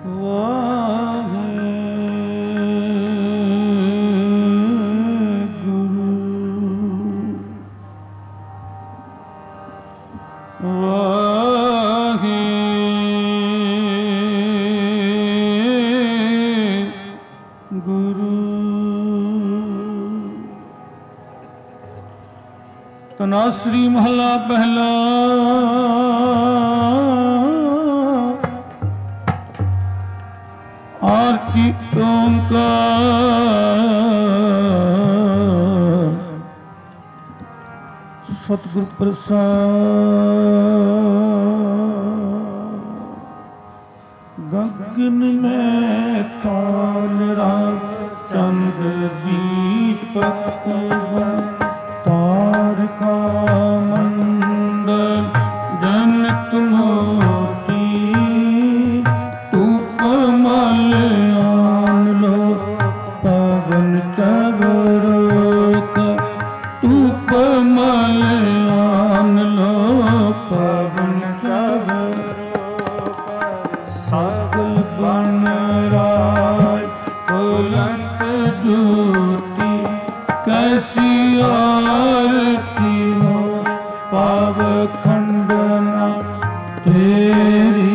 ਤਨਾਸਰੀ ਮਹਲਾ ਪਹਿਲਾ। ਆਰਤੀ ਓੰਕਾਰ ਸਤਿਗੁਰ ਪ੍ਰਸਾਦ। ਗਗਨ ਮੈਂ ਤਾਰਾ ਚੰਦ ਦੀਪਕ तारका मंडल जनक मोती धूप मल आन लो पवन चबरोक धूप मल आन लो पवन चबरोक सगल बन राय बुलंद ज्योति कैसी आरती हो पाव खंडना तेरी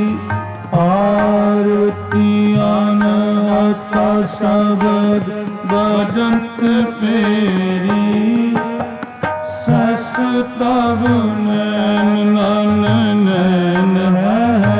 आरती अनहत शब्द बजंत पेरी सस तब नैन नैन नैन है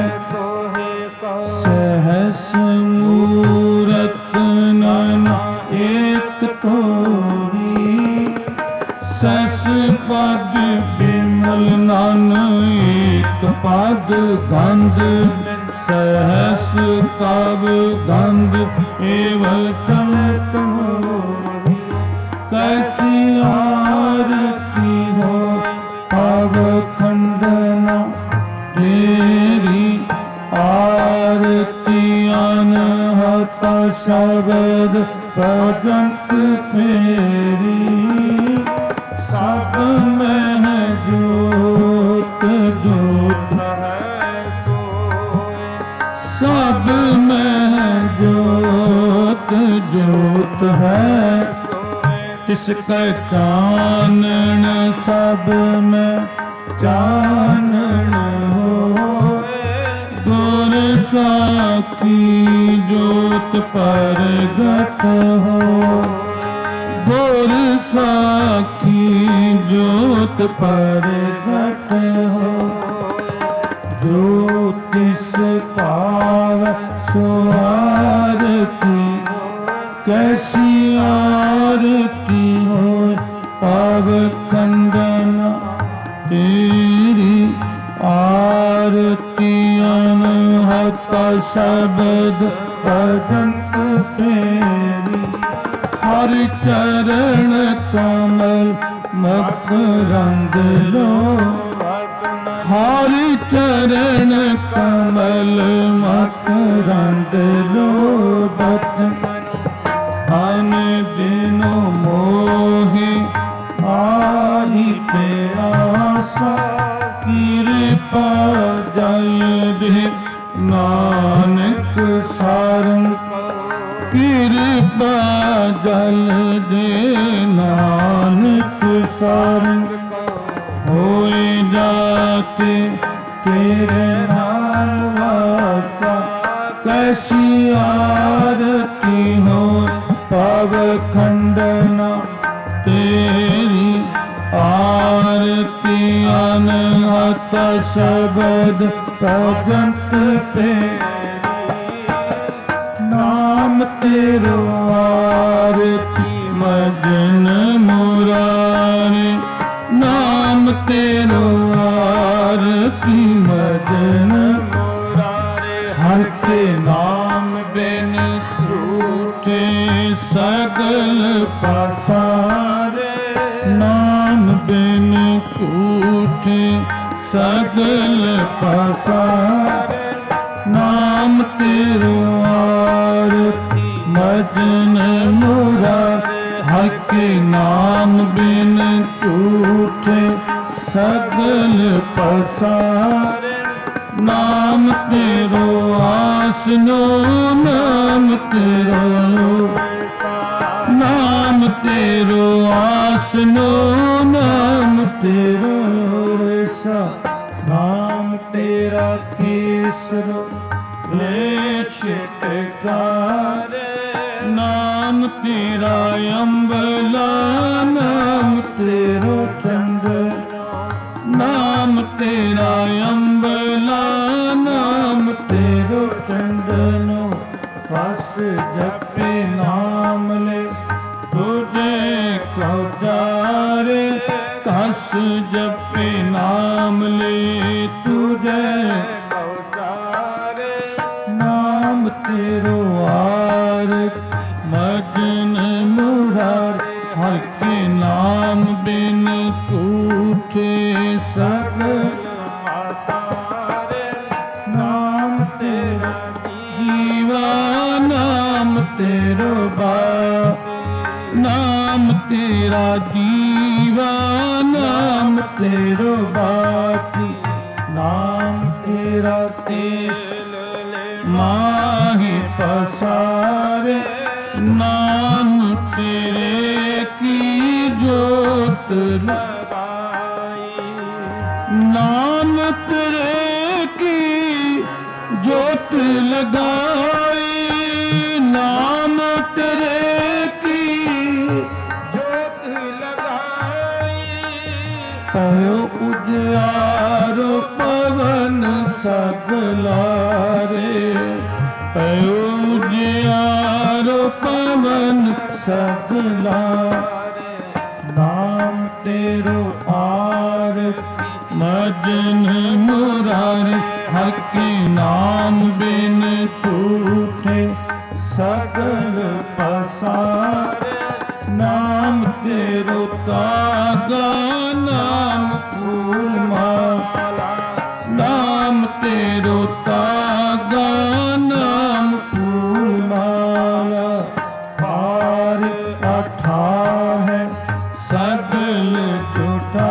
सहस मूरत नैन एक तोरी सस पद विमल नान एक पद गंध सहस कब गंध एवं चलत मोरी कैसी आरती हो पव खंडना तेरी आरती अनहत शब्द भजंत फेरी सब में है ज्योत ज्योत है सोए सब में है ज्योत ज्योत है सोए तिसका चानन सब में चानन होए गुर साखी ज्योत परगट हो गुर साखी ज्योत परगट हो ज्योतिष पाव सो आरती कैसी आरती हो पाव खंडना तेरी आरती अनहत शब्द भजंत पेरी हर चरण कमल मकरंद लो हर चरण कमल मकरंद लो अन दिनो मोहि आहि पे आशा कृपा जल दे नानक सारंग कृपा जल दे नानक सारंग होए जाके तेरे नाम वासा कैसी आरती हो पव खंडना तेरी आरती अनहत शब्द भजंत पेरी नाम तेरो आरती मजन मुरारी नाम तेरो आरती मजन मुरारी हर के नाम बिन झूठे सगल पसारे नाम बिन झूठे सगल पसारे नाम तेरो आरती मजन मुरारी हक नाम बिन झूठे सगल पसारे नाम तेरो आस आसनो नाम तेरो, नाम तेरो आसनो नाम तेरो ऐसा, नाम तेरा केसरो ले छिटकार, नाम तेरा अम्बला नाम तेरो चंदन, नाम तेरा अम्बला नाम तेरो चंदनो, कस जपे नाम ले तुझे कौचारे, कस जपे नाम ले तुझे कौचारे, नाम तेरो आर मगन मुरारे, हर के नाम बिन छूटे सगल आसारे, नाम तेरा जीवा नाम तेरो बा, नाम तेरा जीवा नाम तेरो बाकी, नाम तेरा तेल माही पसारे, नाम तेरे की जोत लगाई, नाम तेरे की जोत लगाई, नाम तेरे की जोत लगाई, पयो उजियारो पवन सगलारे, पयो उजियारो पवन सगलारे, नाम तेरो आर मजन मुरारे, हर के नाम बिन छूटे सगल पसारे, नाम तेरो तागा नाम फूल माला, नाम तेरो तागा नाम फूल माला, पार अठा है सगल झूठा,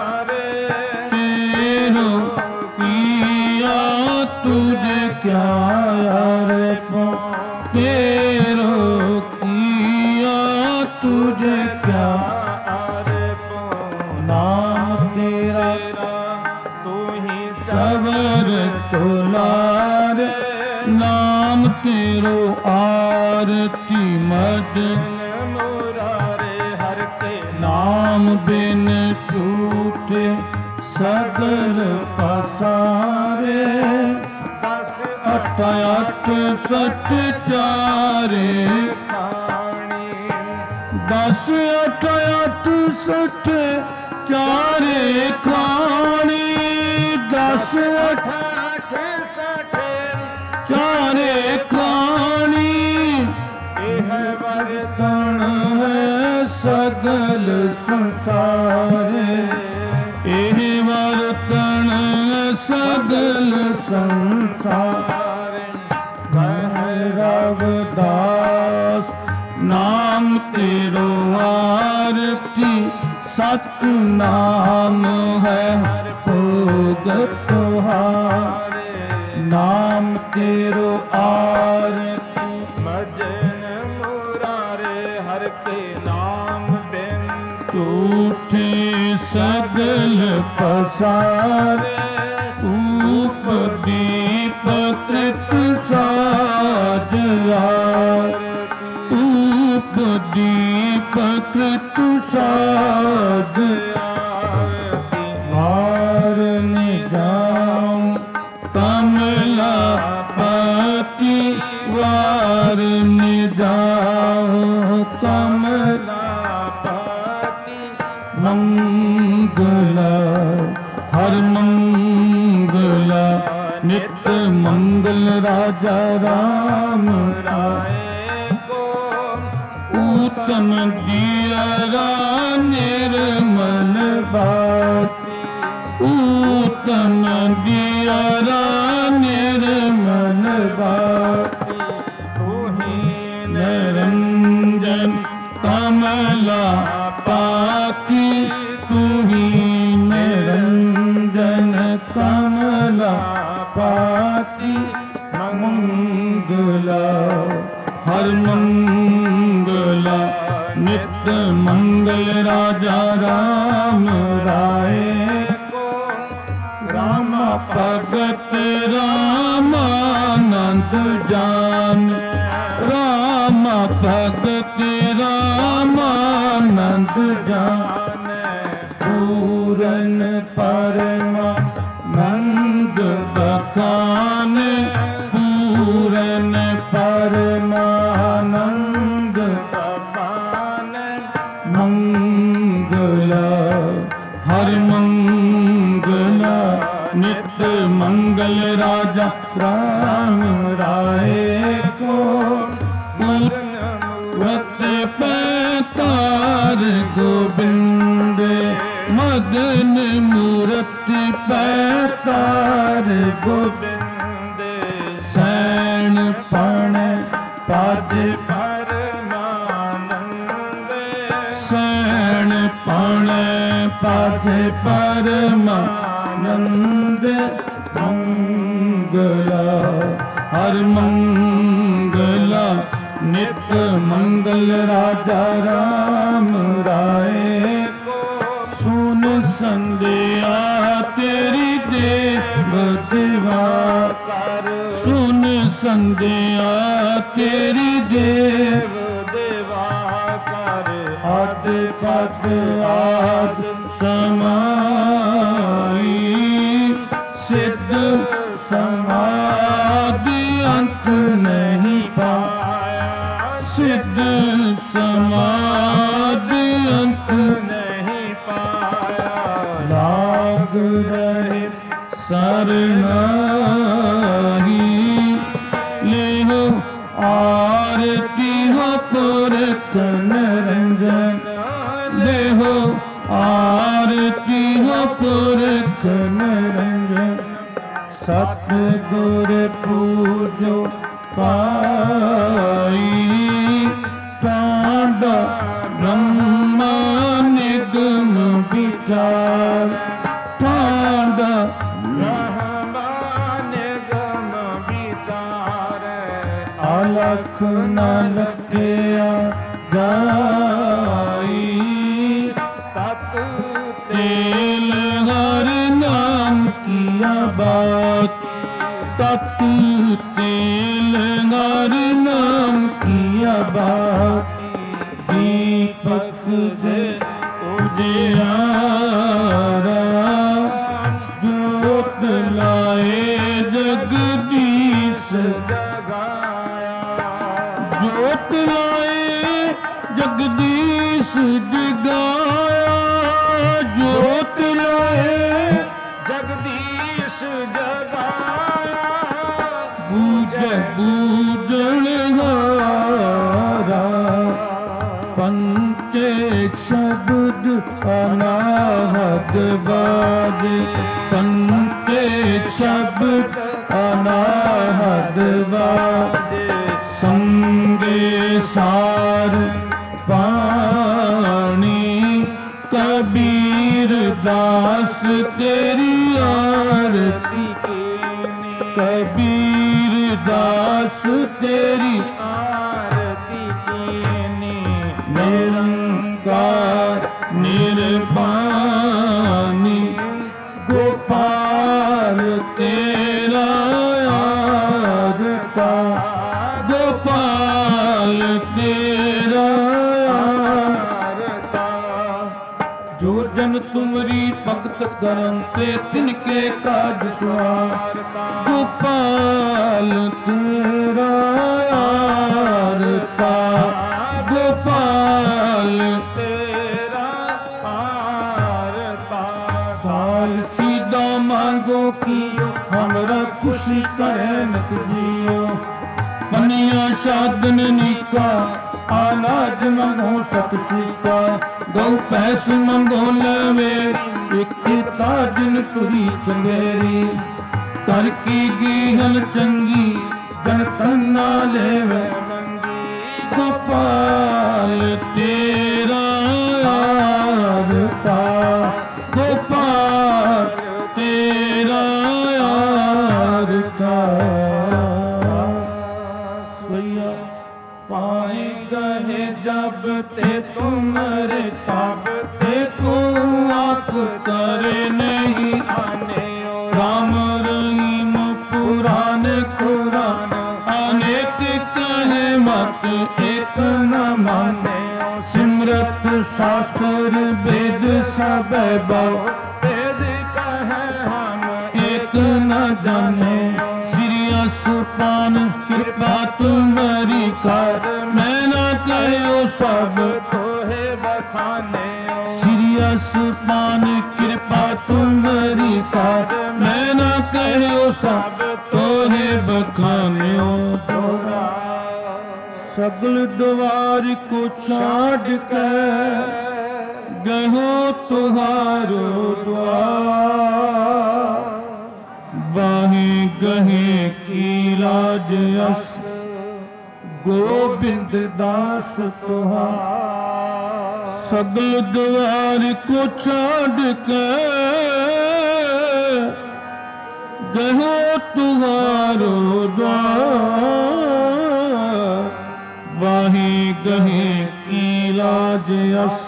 तेरो किया तुझे क्या रे पो, तेरो किया तुझे क्या रे पो, नाम तेरा तू ही चवर तुलारे, नाम तेरो आरती मजन मुरारे, हर के नाम बिन छूटे सगल पसारे, दस अठ अठ सठ चारे खानी, दस अठ अठ सठ चारे खानी, दस अठ अठ सठ चारे खानी, यह वरदान है सगल संसारे, यह वरदान सगल संसार, रविदास नाम तेरो आरती, सत नाम है हर भोग तुहारे, नाम तेरो आरती मजन मुरारे, हर के नाम बिन झूठे सगल पसारे, ऊप दीप कृत साज आरती, ऊप दीप कृत साज आरती, वार निजाम कमला पति, वार निजाम कमला पति, मंगला हर मंगला नित मंगल राजा राम राय को, उत्तम दियरा निर्मल बाती, उत्तम दियरा निर्मल बाती, तू ही निरंजन कमला पाती, तू ही निरंजन कमला पाती, मंगल ਮੰਗਲਾ ਹਰ ਮੰਗਲਾ ਨਿਤ ਮੰਗਲ ਰਾਜਾ ਰਾਮ ਰਾਏ ਕੋ ਰਾਮ ਭਗਤ ਰਾਮਾਨੰਦ ਜਾਨ ਰਾਮ ਭਗਤ ਰਾਮਾਨੰਦ ਜਾਨ ਪੂਰਨ ਪਰਮਾਨੰਦ ਬਖਾਨ ਪੂਰਨ ਪਰਮਾਨੰਦ ਬਖਾਨ ਮੰਗਲਾ ਹਰ ਮੰਗਲਾ ਨਿਤ ਮੰਗਲ ਰਾਜਾ ਰਾਮ ਰਾਏ ਕੋ ਪੂਰਨ ਮੂਰਤ ਪੈਤਾਰ ਗੋਬਿੰਦ ਮਦਨ ਮੂਰਤ ਪੈਤਾਰ ਗੋਬਿੰਦ ਸੈਣ ਪਣ ਪਾਜ ਪਰਮਾਨੰਦ ਸੈਣ ਪਣ ਪਾਜ ਪਰਮਾਨੰਦ ਮੰਗਲਾ ਹਰ ਮੰਗਲਾ ਨਿਤ ਮੰਗਲ ਰਾਜਾ ਰਾਮ ਰਾਏ ਸੁਨ ਸੰਦਿਆ ਤੇਰੀ ਦੇਵ ਦੇਵਾ ਕਰ ਸੁਨ ਸੰਦਿਆ ਤੇਰੀ ਦੇਵ ਦੇਵਾ ਕਰ ਆਦ ਪਦ ਆਦ ਸਮਾਈ ਸਿੱਧ ਸਮਾਧਿ ਅੰਤ ਨਹੀਂ ਪਾਇਆ ਸਿੱਧ ਸਮਾਧਿ ਅੰਤ ਨਹੀਂ ਪਾਇਆ ਲਾਗ ਰਹੇ ਸਰਨਾਹੀ ਲੇਹੁ ਆਰਤੀ ਹੋ ਪੁਰਖ ਨਿਰੰਜਨ ਲੇਹੁ ਆਰਤੀ ਹੋ ਪੁਰਖ ਨਿਰੰਜਨ ਸਤਿਗੁਰ ਪੂਜੋ ਪਾਈ ਤਾਂਡਾ ਬ੍ਰਹਮਾ ਨਿਗਮ ਵਿਚਾਰ ਤਾਂਡਾ ਬ੍ਰਹਮਾ ਨਿਗਮ ਵਿਚਾਰ ਅਲਖ ਨ ਲਖਿਆ ਜਾਈ ਤਤ ਤੇਲ ਹਰ ਨਾਮ ਕੀਆ ਬਾਤ ਤਤ ਤੇਲ ਹਰ ਨਾਮ ਕੀਆ ਬਾਤ ਦੀਪਕ ਦੇ ਉਜਿਆਰਾ ਜੋਤ ਲਾਏ ਜਗਦੀਸ਼ ਜਗਾਇਆ ਜੋਤ ਲਾਏ ਜਗਦੀਸ਼ ਜਗਾਇਆ ਜੋਤ ਲਾਏ ਜਗਦੀਸ਼ ਜਗਾਇਆ ਬੂਝੈ ਬੂਝਣ ਹਾਰਾ ਪੰਚੇ ਸ਼ਬਦ ਅਨਾਹਦ ਬਾਜੇ ਪੰਚੇ ਸ਼ਬਦ ਅਨਾਹਦ ਬਾਜੇ ਸੰਗੇ ਸਾਰ ਪਾਣੀ ਕਬੀਰ ਦਾਸ ਤੇਰੀ ਆਰਤੀ ਕੀਨੀ ਕਬੀਰ ਦਾਸ ਤੇਰੀ ਆਰਤੀ ਕੀਨੀ ਨਿਰੰਕਾਰ ਨਿਰਵਾਣੀ ਗੋਪਾਲ ਤੇਰਾ ਆਰਤਾ ਗੋਪਾਲ ਤੇਰਾ ਆਰਤਾ ਜੋ ਜਨ ਤੁਮਰੀ ਭਗਤ ਕਰਨ ਤੇ ਤਿਨਕੇ ਕਾਜ ਸਵਾਰਤਾ ਗੋਪਾਲ ਤੇਰਾ ਆਰਤਾ गोपाल तेरा आरता काल सीधा मांगो की हमरा खुशी करे नित जियो पनिया शादन निका अनाज मंगो सत सिका गौ पैस मंगो लवे एक ताजन तुरी चंगेरी कर की गीहल चंगी जन तन्ना लेवे गोपाल तेरा आरता गोपाल तेरा आरता ते तुम्हारे ताब ते को आँख करे नहीं आने राम रहीम पुराण कुरान अनेक कहे मत एक न माने सिमरत शास्त्र वेद सब बहु वेद कहे हम एक न जाने श्री असुपान कृपा तुम्हारी कर मैं न कहो सब तोहे बखाने श्री असुपान कृपा तुम्हारी कर मैं न कहो सब तोहे बखाने तोरा सगल द्वार को छाड़ के गहो तुहारो द्वार बाही गहे की लाज अस गोविंद दास तुहार सगल द्वार को छाड़ के गहो तुहारो द्वार वाही गहे की लाज अस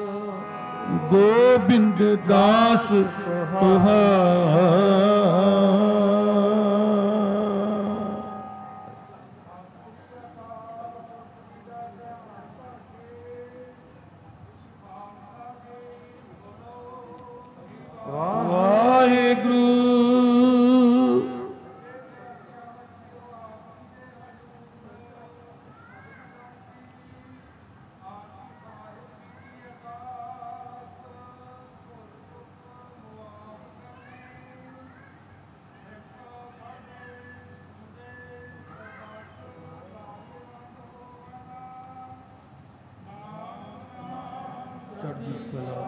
गोविंद दास तुहार वाहेगुरु चढ़ती कला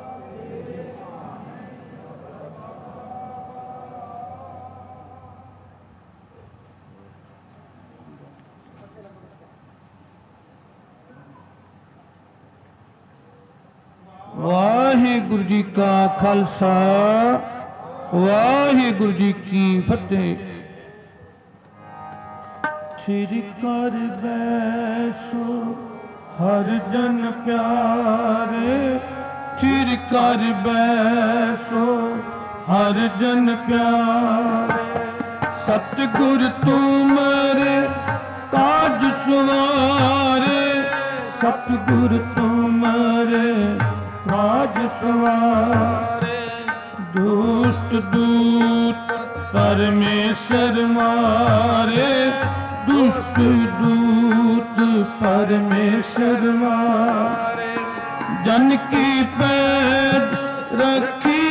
वाहिगुरु जी का खालसा वाहिगुरु जी की फतेह श्री कर बैसो हर जन प्यारे श्री कर बैसो हर जन प्यारे सतगुर तुम्हारे काज सवारे सतगुर तुम्हारे काज सवारे दुष्ट दूत परमेश्वर मारे दुष्ट दूत परमेश्वर मारे जन की पैद रखी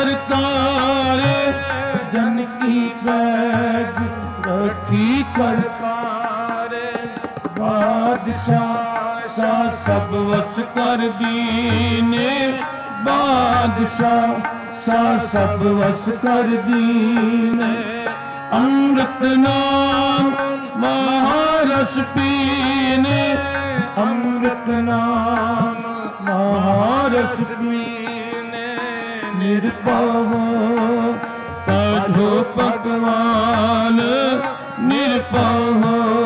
करतारे जन की पैद रखी करतारे बादशाह सब वस कर दीने बादशाह सब वस कर दीने अमृत नाम महारस पीने अमृत नाम महारस पीने निर्भव पढ़ो भगवान निर्भव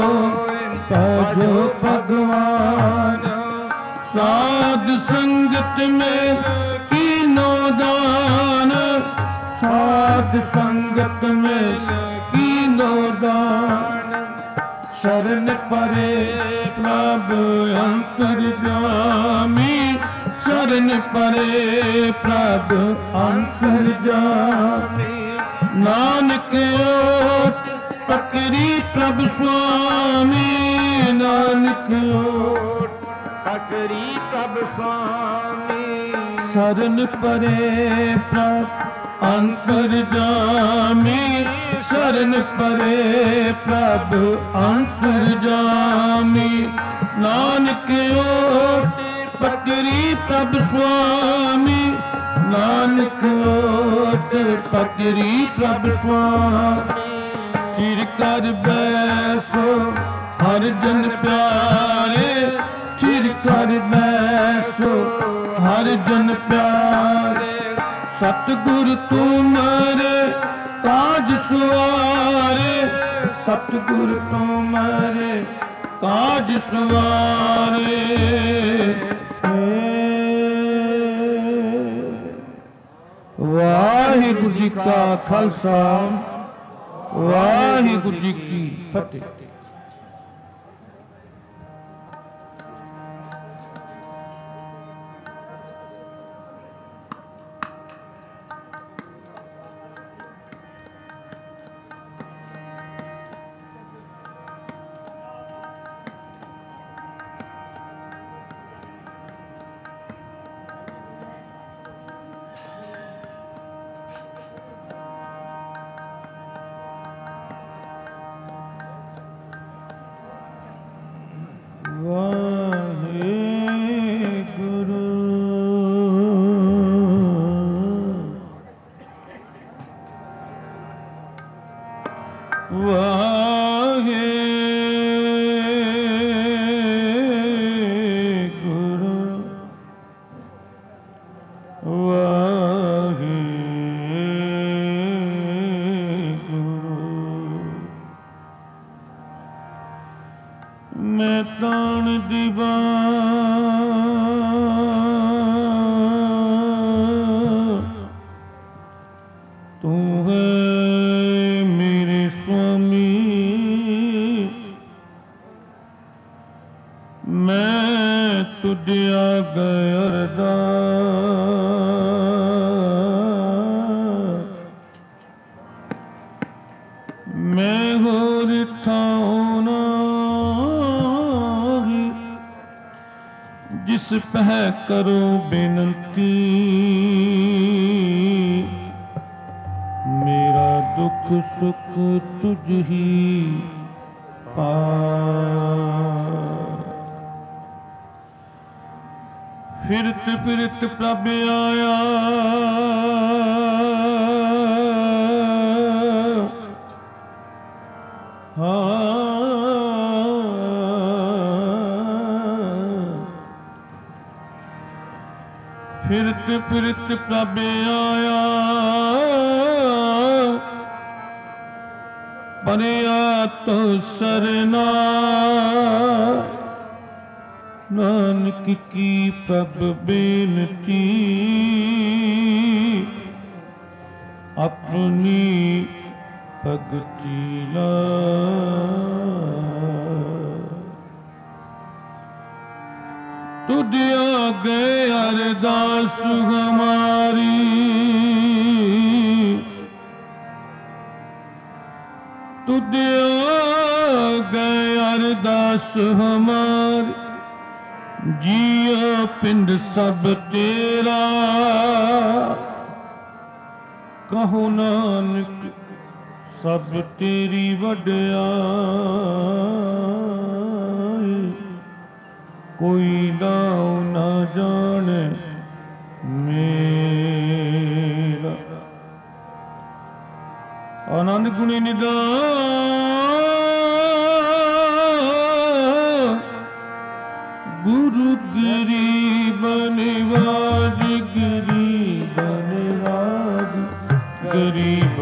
पढ़ो भगवान साध संगत में कीनो दान साध संगत में कीनो दान शरण परे प्रभु अंतर्यामी शरण परे प्रभु अंतर्यामी नानक ओट पकड़ी प्रभु स्वामी नानक ओट पकड़ी प्रभु स्वामी शरण परे प्रभु अंतर्यामी शरण परे प्रभु अंतर्यामी नानक ओट पकड़ी प्रभु स्वामी नानक ओट पकड़ी प्रभु स्वामी चिर कर बैसो हर जन प्यारे चिर कर बैसो हर जन प्यारे सतगुरु तुम्हारे काज सवारे सतगुरु तुम्हारे काज सवारे। वाहिगुरु जी का खालसा, वाहिगुरु जी की फतेह। मैं तान दीवा तू है मेरे स्वामी, मैं तुझे आ गया अरदास। मैं होर थाना जिस पह करो बेनती, मेरा दुख सुख तुझ ही पास। फिरत फिरत प्रभ आया फिरत फिरत प्रभ आया, बनिया तो सरना। नानक की प्रभ बेनती, अपनी भगति ला। तुझ आगे अरदास हमारी, तुझ आगे अरदास हमारी। जिया पिंड सब तेरा, कहो नानक सब तेरी वड्याई। कोई दाऊ ना जाने मेरा। आनंद गुणी निदान, गुरु गरीब निवाज, गरीब निवाज, गरीब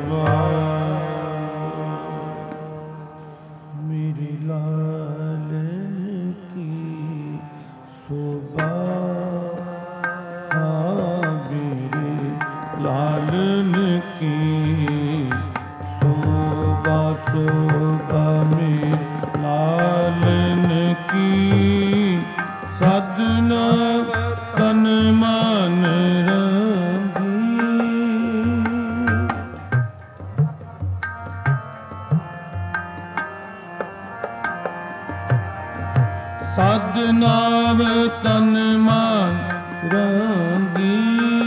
निवाज। मेरे लाल की शोभा, मेरे लालन की शोभा, शोभा मेरे लालन की। साधना तन मन रंगी, साधना तन मन रंगी,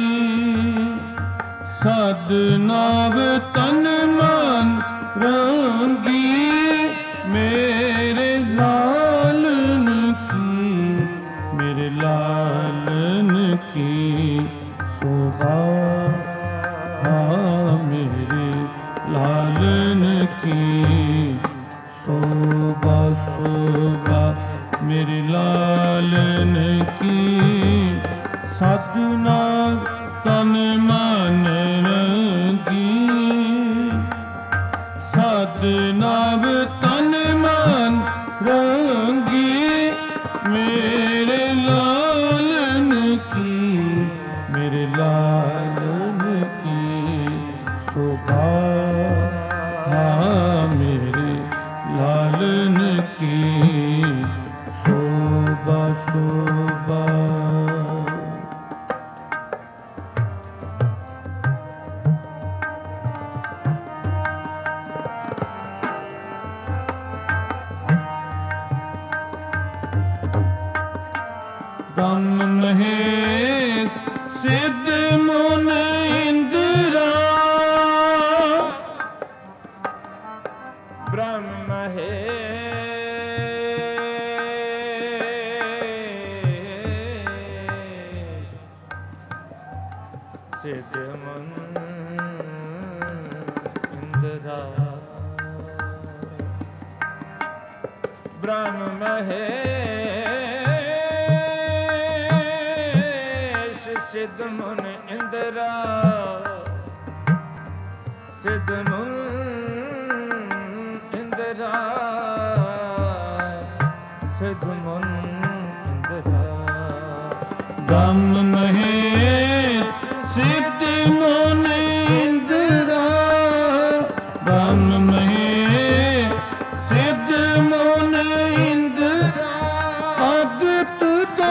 साधना तन मन रंगी। मेरे लालन की, मेरे लालन की शोभा, मेरे लालन की शोभा, शोभा मेरे लालन की। साध ब्रह्म महेश सिद्ध मुन इंद्रा ब्रह्म महेश सिद्ध मुन इंद्रा ब्रह्म महेश सिद्ध मुन इंद्रा सिद्ध मुन इंद्रा सिद्ध मुन इंद्रा ब्रह्म महेश सिद्ध मुन इंद्रा ब्रह्म महेश सिद्ध मुन इंद्रा भगत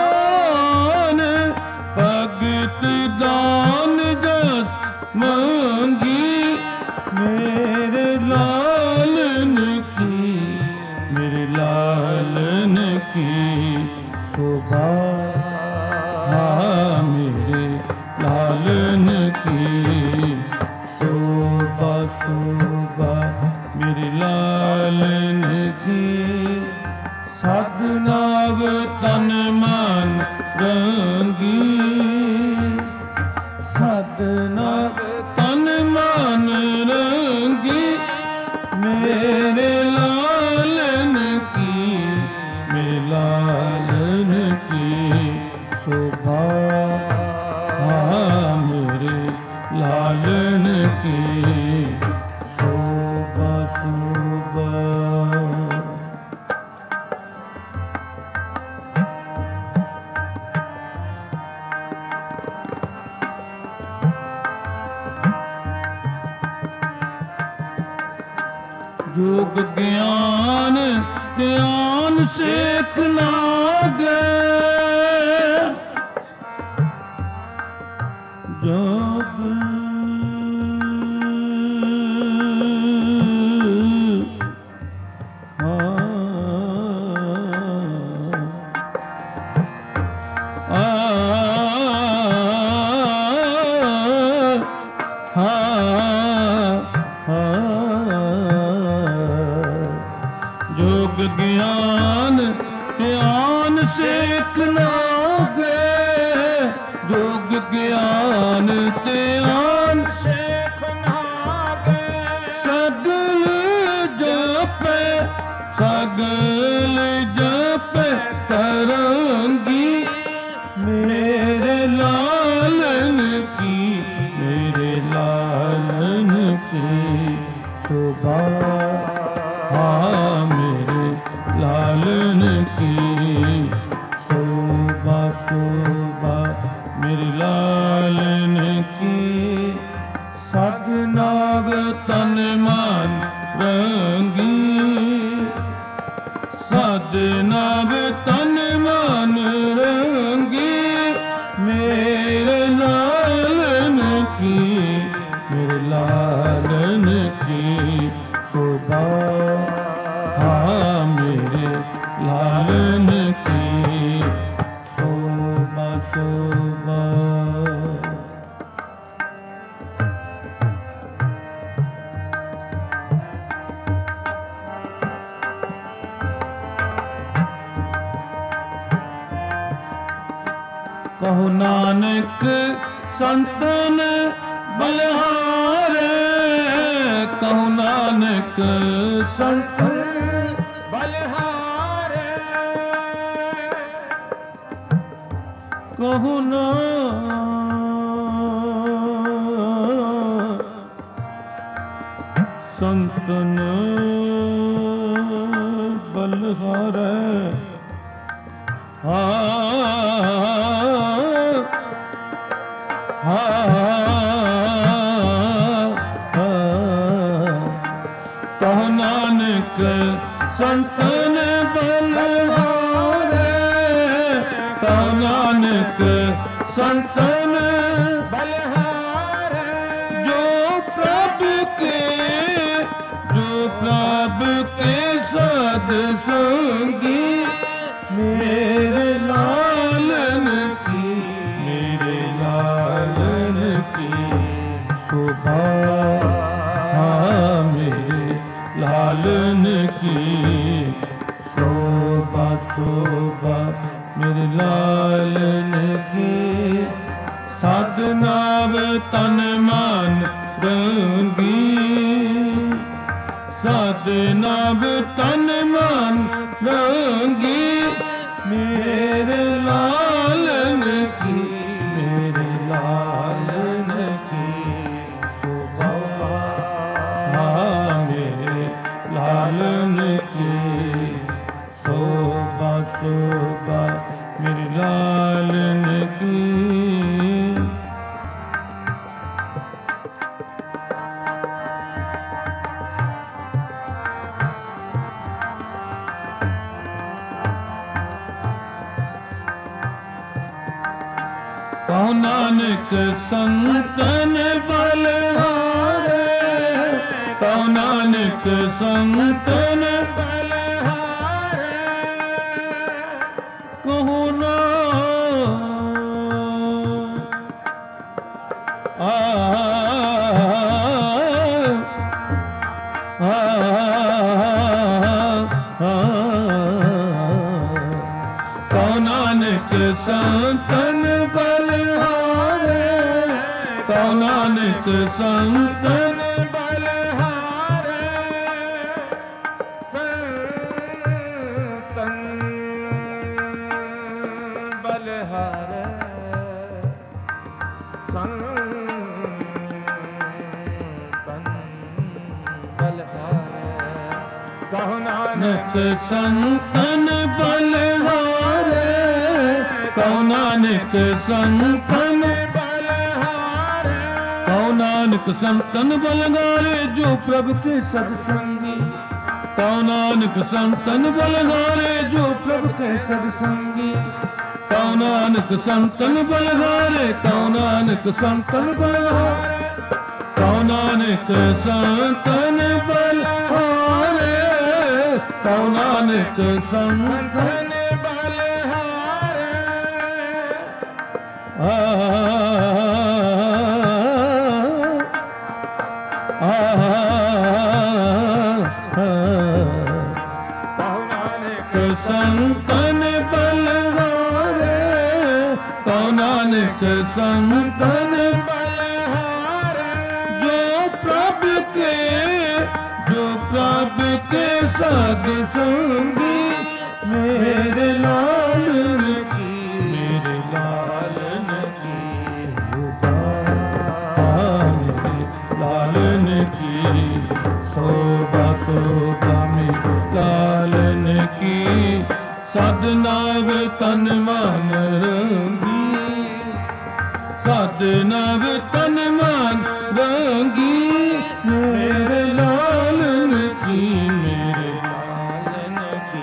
दान जस मांगी मेरे लालन की शोभा मेरे लालन की शोभा शोभा मेरे लालन की सदनाव तन मन रंगी सदनाव तन मन रंगी मेरे लालन की शोभा मेरे लालन की शोभा शोभा योग ज्ञान ध्यान सेख लागे योग योग ज्ञान ध्यान सेख लागे योग ज्ञान ध्यान शेख नागे सगल जप तरंगी मेरे लालन की शोभा मेरे लालन की शोभा शोभा मेरे लालन की सदनाव तन मन रंगी सदनाव तन मन रंगी मेरे लालन की शोभा मेरे लालन की शोभा शोभा कहो नानक संतन बलिहारे कहो नानक संतन बलिहारे कहो ना संतन बलिहारे कहो नानक संतन बलिहारे कहो नानक संतन बलिहारे जो प्रभु के सद संगी मेरे लालन लालन की मेरे लालन की शोभा मेरे लालन की शोभा शोभा मेरे लालन की साधनाव तन मन रंगी साधनाव तन मन रंगी मेरे लालन की मेरे लालन की शोभा मेरे लालन की शोभा शोभा मेरे लालन की कहो नानक संतन बलहारे कहो नानक संतन बलहारे कहो ना कहो नानक संतन बलहारे कहो नानक संतन बलहारे संतन बलहारे संतन बलहारे कहो नानक संतन बलहारे कहो नानक संतन बलहारे कहो नानक संतन बलहारे जो प्रभु के सत्संगी कहो नानक संतन बलहारे जो प्रभु के सत्संगी कहो नानक संतन बलहारे कहो नानक संतन बलहारे कहो नानक संतन बलहारे कहो नानक संतन बलहारे कहो नानक संतन बलहारे कहो नानक संतन बलहारे जो प्रभु के सद संगी मेरे लालन की मेरे लालन की मेरे लालन की शोभा शोभा मेरे लालन की साधनाव तन मन रंगी साधनाव तन मन रंगी मेरे लालन की मेरे लालन की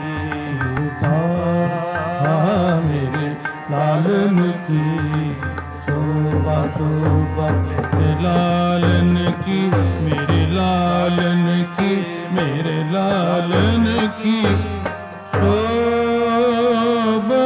शोभा मेरे लालन की शोभा शोभा मेरे लालन की मेरे लालन की मेरे लालन की शोभा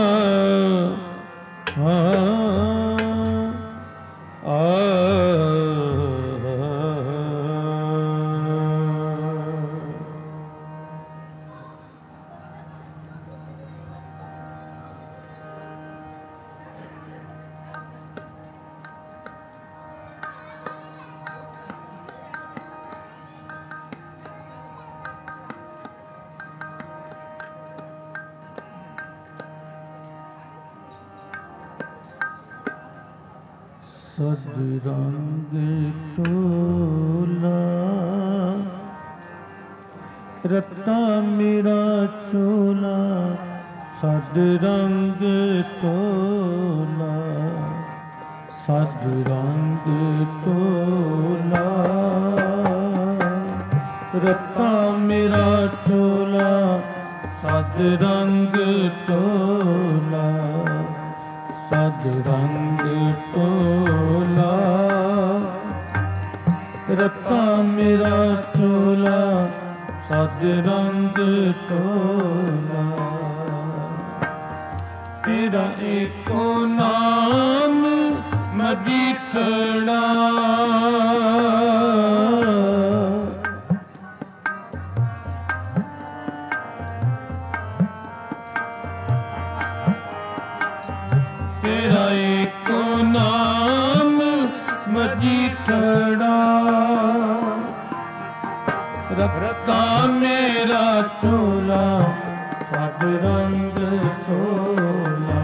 सद रंग तोला रत्ता मेरा चोला सद रंग तोला सद रंग तोला रत्ता मेरा चोला सद रंग तोला सद रंग तोला रत्ता मेरा चोला सद रंग तोला ਤੇਰਾ ਏਕੋ ਨਾਮ ਮਜੀਠੜਾ। ਤੇਰਾ ਏਕੋ ਨਾਮ ਮਜੀਠੜਾ। ਰਤਾ ਮੇਰਾ ਚੋਲਾ ਸਦ ਰੰਗ ਢੋਲਾ।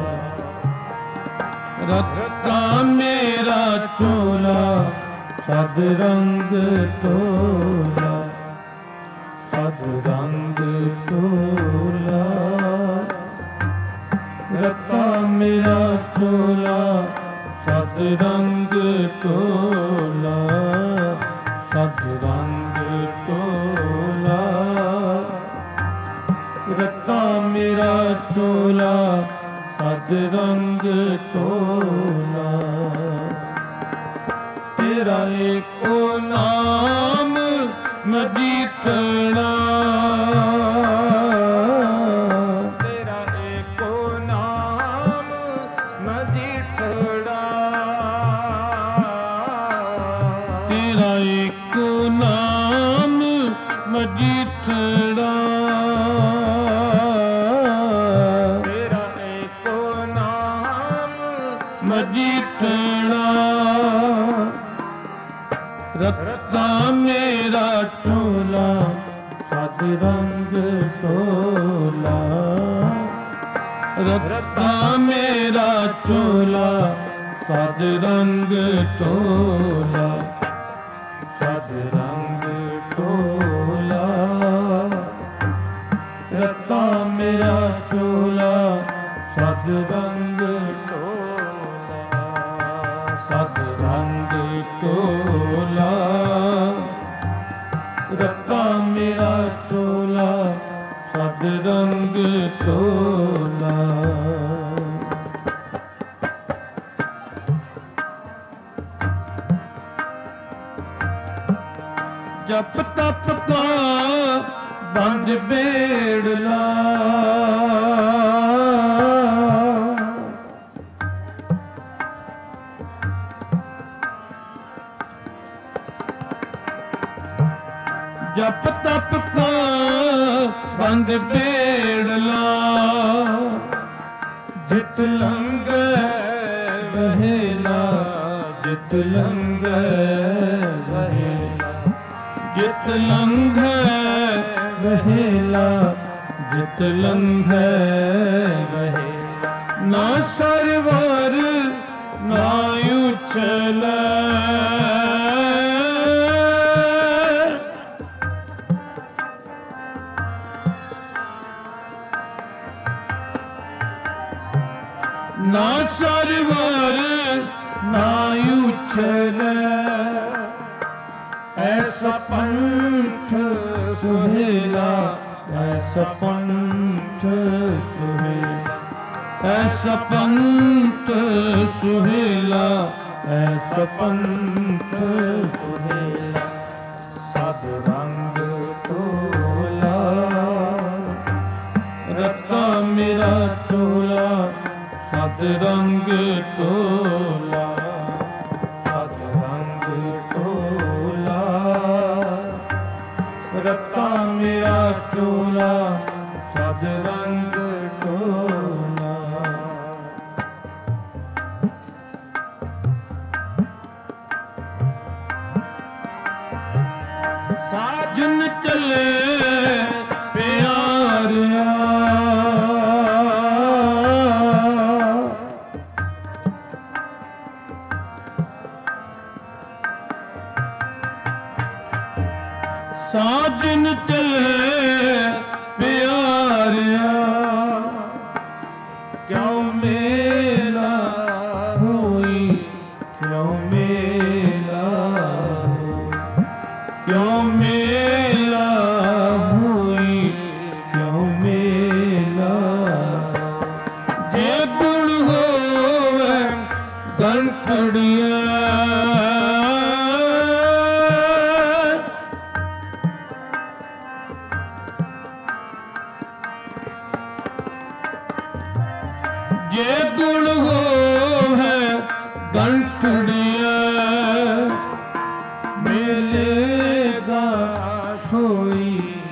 ਰਤਾ ਮੇਰਾ ਚੋਲਾ ਸਦ ਰੰਗ ਢੋਲਾ। ਸਦ ਰੰਗ ਢੋਲਾ। ਰਤਾ ਮੇਰਾ ਚੋਲਾ ਸਦ ਰੰਗ ਢੋਲਾ। ਸਦ ਰੰਗ ਢੋਲਾ। ਰਤਾ ਮੇਰਾ ਚੋਲਾ ਸਦ ਰੰਗ ਢੋਲਾ। ਤੇਰਾ ਏਕੋ ਨਾਮ ਮਜੀਠੜਾ। ਤੇਰਾ ਏਕੋ ਨਾਮ ਮਜੀਠੜਾ। ਤੇਰਾ ਏਕੋ ਨਾਮ ਮਜੀਠੜਾ। ਤੇਰਾ ਏਕੋ ਨਾਮ ਮਜੀਠੜਾ। ਰਤਾ ਮੇਰਾ ਚੋਲਾ ਸਦ ਰੰਗ ਢੋਲਾ। ਰਤਾ ਮੇਰਾ ਚੋਲਾ ਸਦ ਰੰਗ ਢੋਲਾ। ਸਦ ਰੰਗ ਢੋਲਾ। ਰਤਾ ਮੇਰਾ ਚੋਲਾ ਸਦ ਰੰਗ ਢੋਲਾ। ਸਦ ਰੰਗ ਢੋਲਾ। ਰਤਾ ਮੇਰਾ ਚੋਲਾ ਸਦ ਰੰਗ ਢੋਲਾ। ਜਪ ਤਪ ਕਾ ਬੰਦ ਬੇੜਲਾ। ਜਪ ਤਪ ਕਾ ਬੰਦ ਬੇੜਲਾ। ਜਿਤ ਲੰਘੈ ਵਹੇਲਾ। ਜਿਤ ਲੰਘੈ ਵਹੇਲਾ। ਜਿਤ ਲੰਘੈ ਵਹੇਲਾ। ਜਿਤ ਲੰਘੈ ਵਹੇਲਾ। ਨਾ ਸਰਵਰ ਨਾ ਉਛਲੈ। ਨਾ ਸਰਵਰ ਨਾ ਉਛਲੈ। ਐਸਾ ਪੰਥ ਸੁਹੇਲਾ। ਐਸਾ ਪੰਥ ਸੁਹੇਲਾ। ਐਸਾ ਪੰਥ ਸੁਹੇਲਾ। ਐਸਾ ਪੰਥ ਸੁਹੇਲਾ। ਸਦ ਰੰਗ ਢੋਲਾ। ਰਤਾ ਮੇਰਾ ਚੋਲਾ ਸਦ ਰੰਗ ਢੋਲਾ। ਸਦ ਰੰਗ ਢੋਲਾ। ਰਤਾ ਮੇਰਾ ਚੋਲਾ ਸਦ ਰੰਗ ਢੋਲਾ। ਸਾਜਨ ਚੱਲੇ ਪਿਆਰਿਆ। ਸਾਜਨ ਚੱਲੇ ਪਿਆਰਿਆ। ਜੇ ਗੁਣ ਹੋਵੇ ਗੰਠੜੀਏ ਮਿਲੇਗਾ ਸੋਈ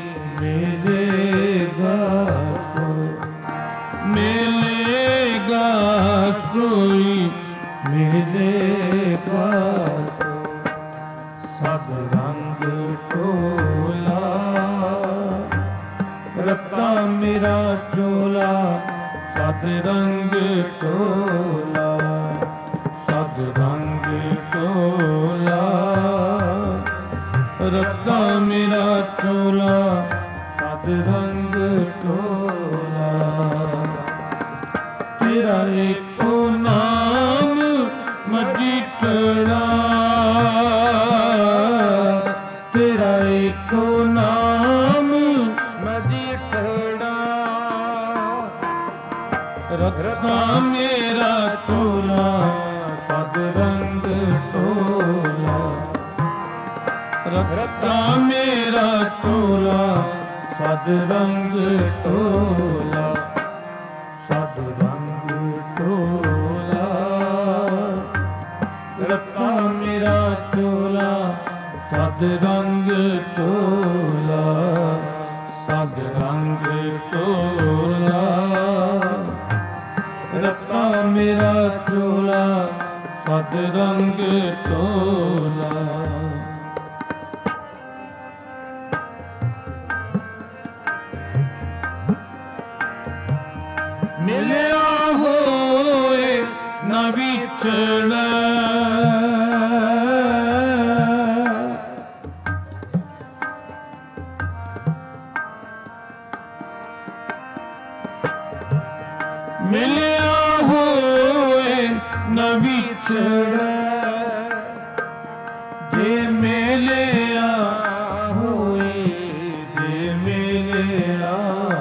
ਮਿਲੇਗਾ ਸੋਈ ਮਿਲੇਗਾ ਸੋਈ ਮਿਲੇਗਾ ਸੋਈ ਸਭ ਰੰਗ ਟੋਲਾ ਰੱਤਾ ਮੇਰਾ ਚੋਲਾ ਸਭ ਰੰਗ ਟੋਲਾ ਸਭ ਰੰਗ ਟੋਲਾ ਰੱਤਾ ਮੇਰਾ ਚੋਲਾ ਸਭ ਰੰਗ ਟੋਲਾ ਤੇਰਾ ਏਕੋ ਨਾਮ ਮਜੀਠੜਾ ਤੇਰਾ ਏਕੋ ਨਾਮ ਮਜੀਠੜਾ ਰੱਤਾ ਮੇਰਾ ਚੋਲਾ ਸਭ ਰੰਗ ਟੋਲਾ ਰੱਤਾ ਮੇਰਾ ਚੋਲਾ ਸਭ ਰੰਗ ਟੋਲਾ ਸਭ ਰੰਗ ਟੋਲਾ ਰੱਤਾ ਮੇਰਾ ਚੋਲਾ ਸਭ ਰੰਗ ਟੋਲਾ ਸਭ ਰੰਗ ਟੋਲਾ ਰੱਤਾ ਮੇਰਾ ਚੋਲਾ ਸਭ ਰੰਗ ਟੋਲਾ ਮਿਲਿਆ ਹੋਏ ਨਾ ਵਿਛੜੈ ਮਿਲਿਆ ਹੋਏ ਨਾ ਵਿਛੜੈ ਜੇ ਮਿਲਿਆ ਹੋਏ ਜੇ ਮਿਲਿਆ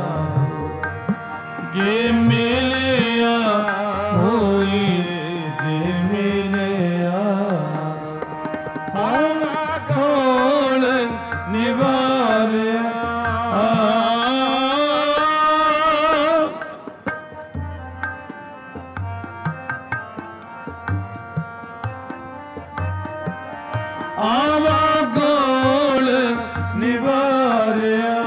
ਜੇ ਮਿਲਿਆ ਹੋਈ ਜੇ ਮਿਲਿਆ ਆਵਾ ਕੌਣ ਨਿਵਾਰਿਆ ਆਵਾ ਕੌਣ ਨਿਵਾਰਿਆ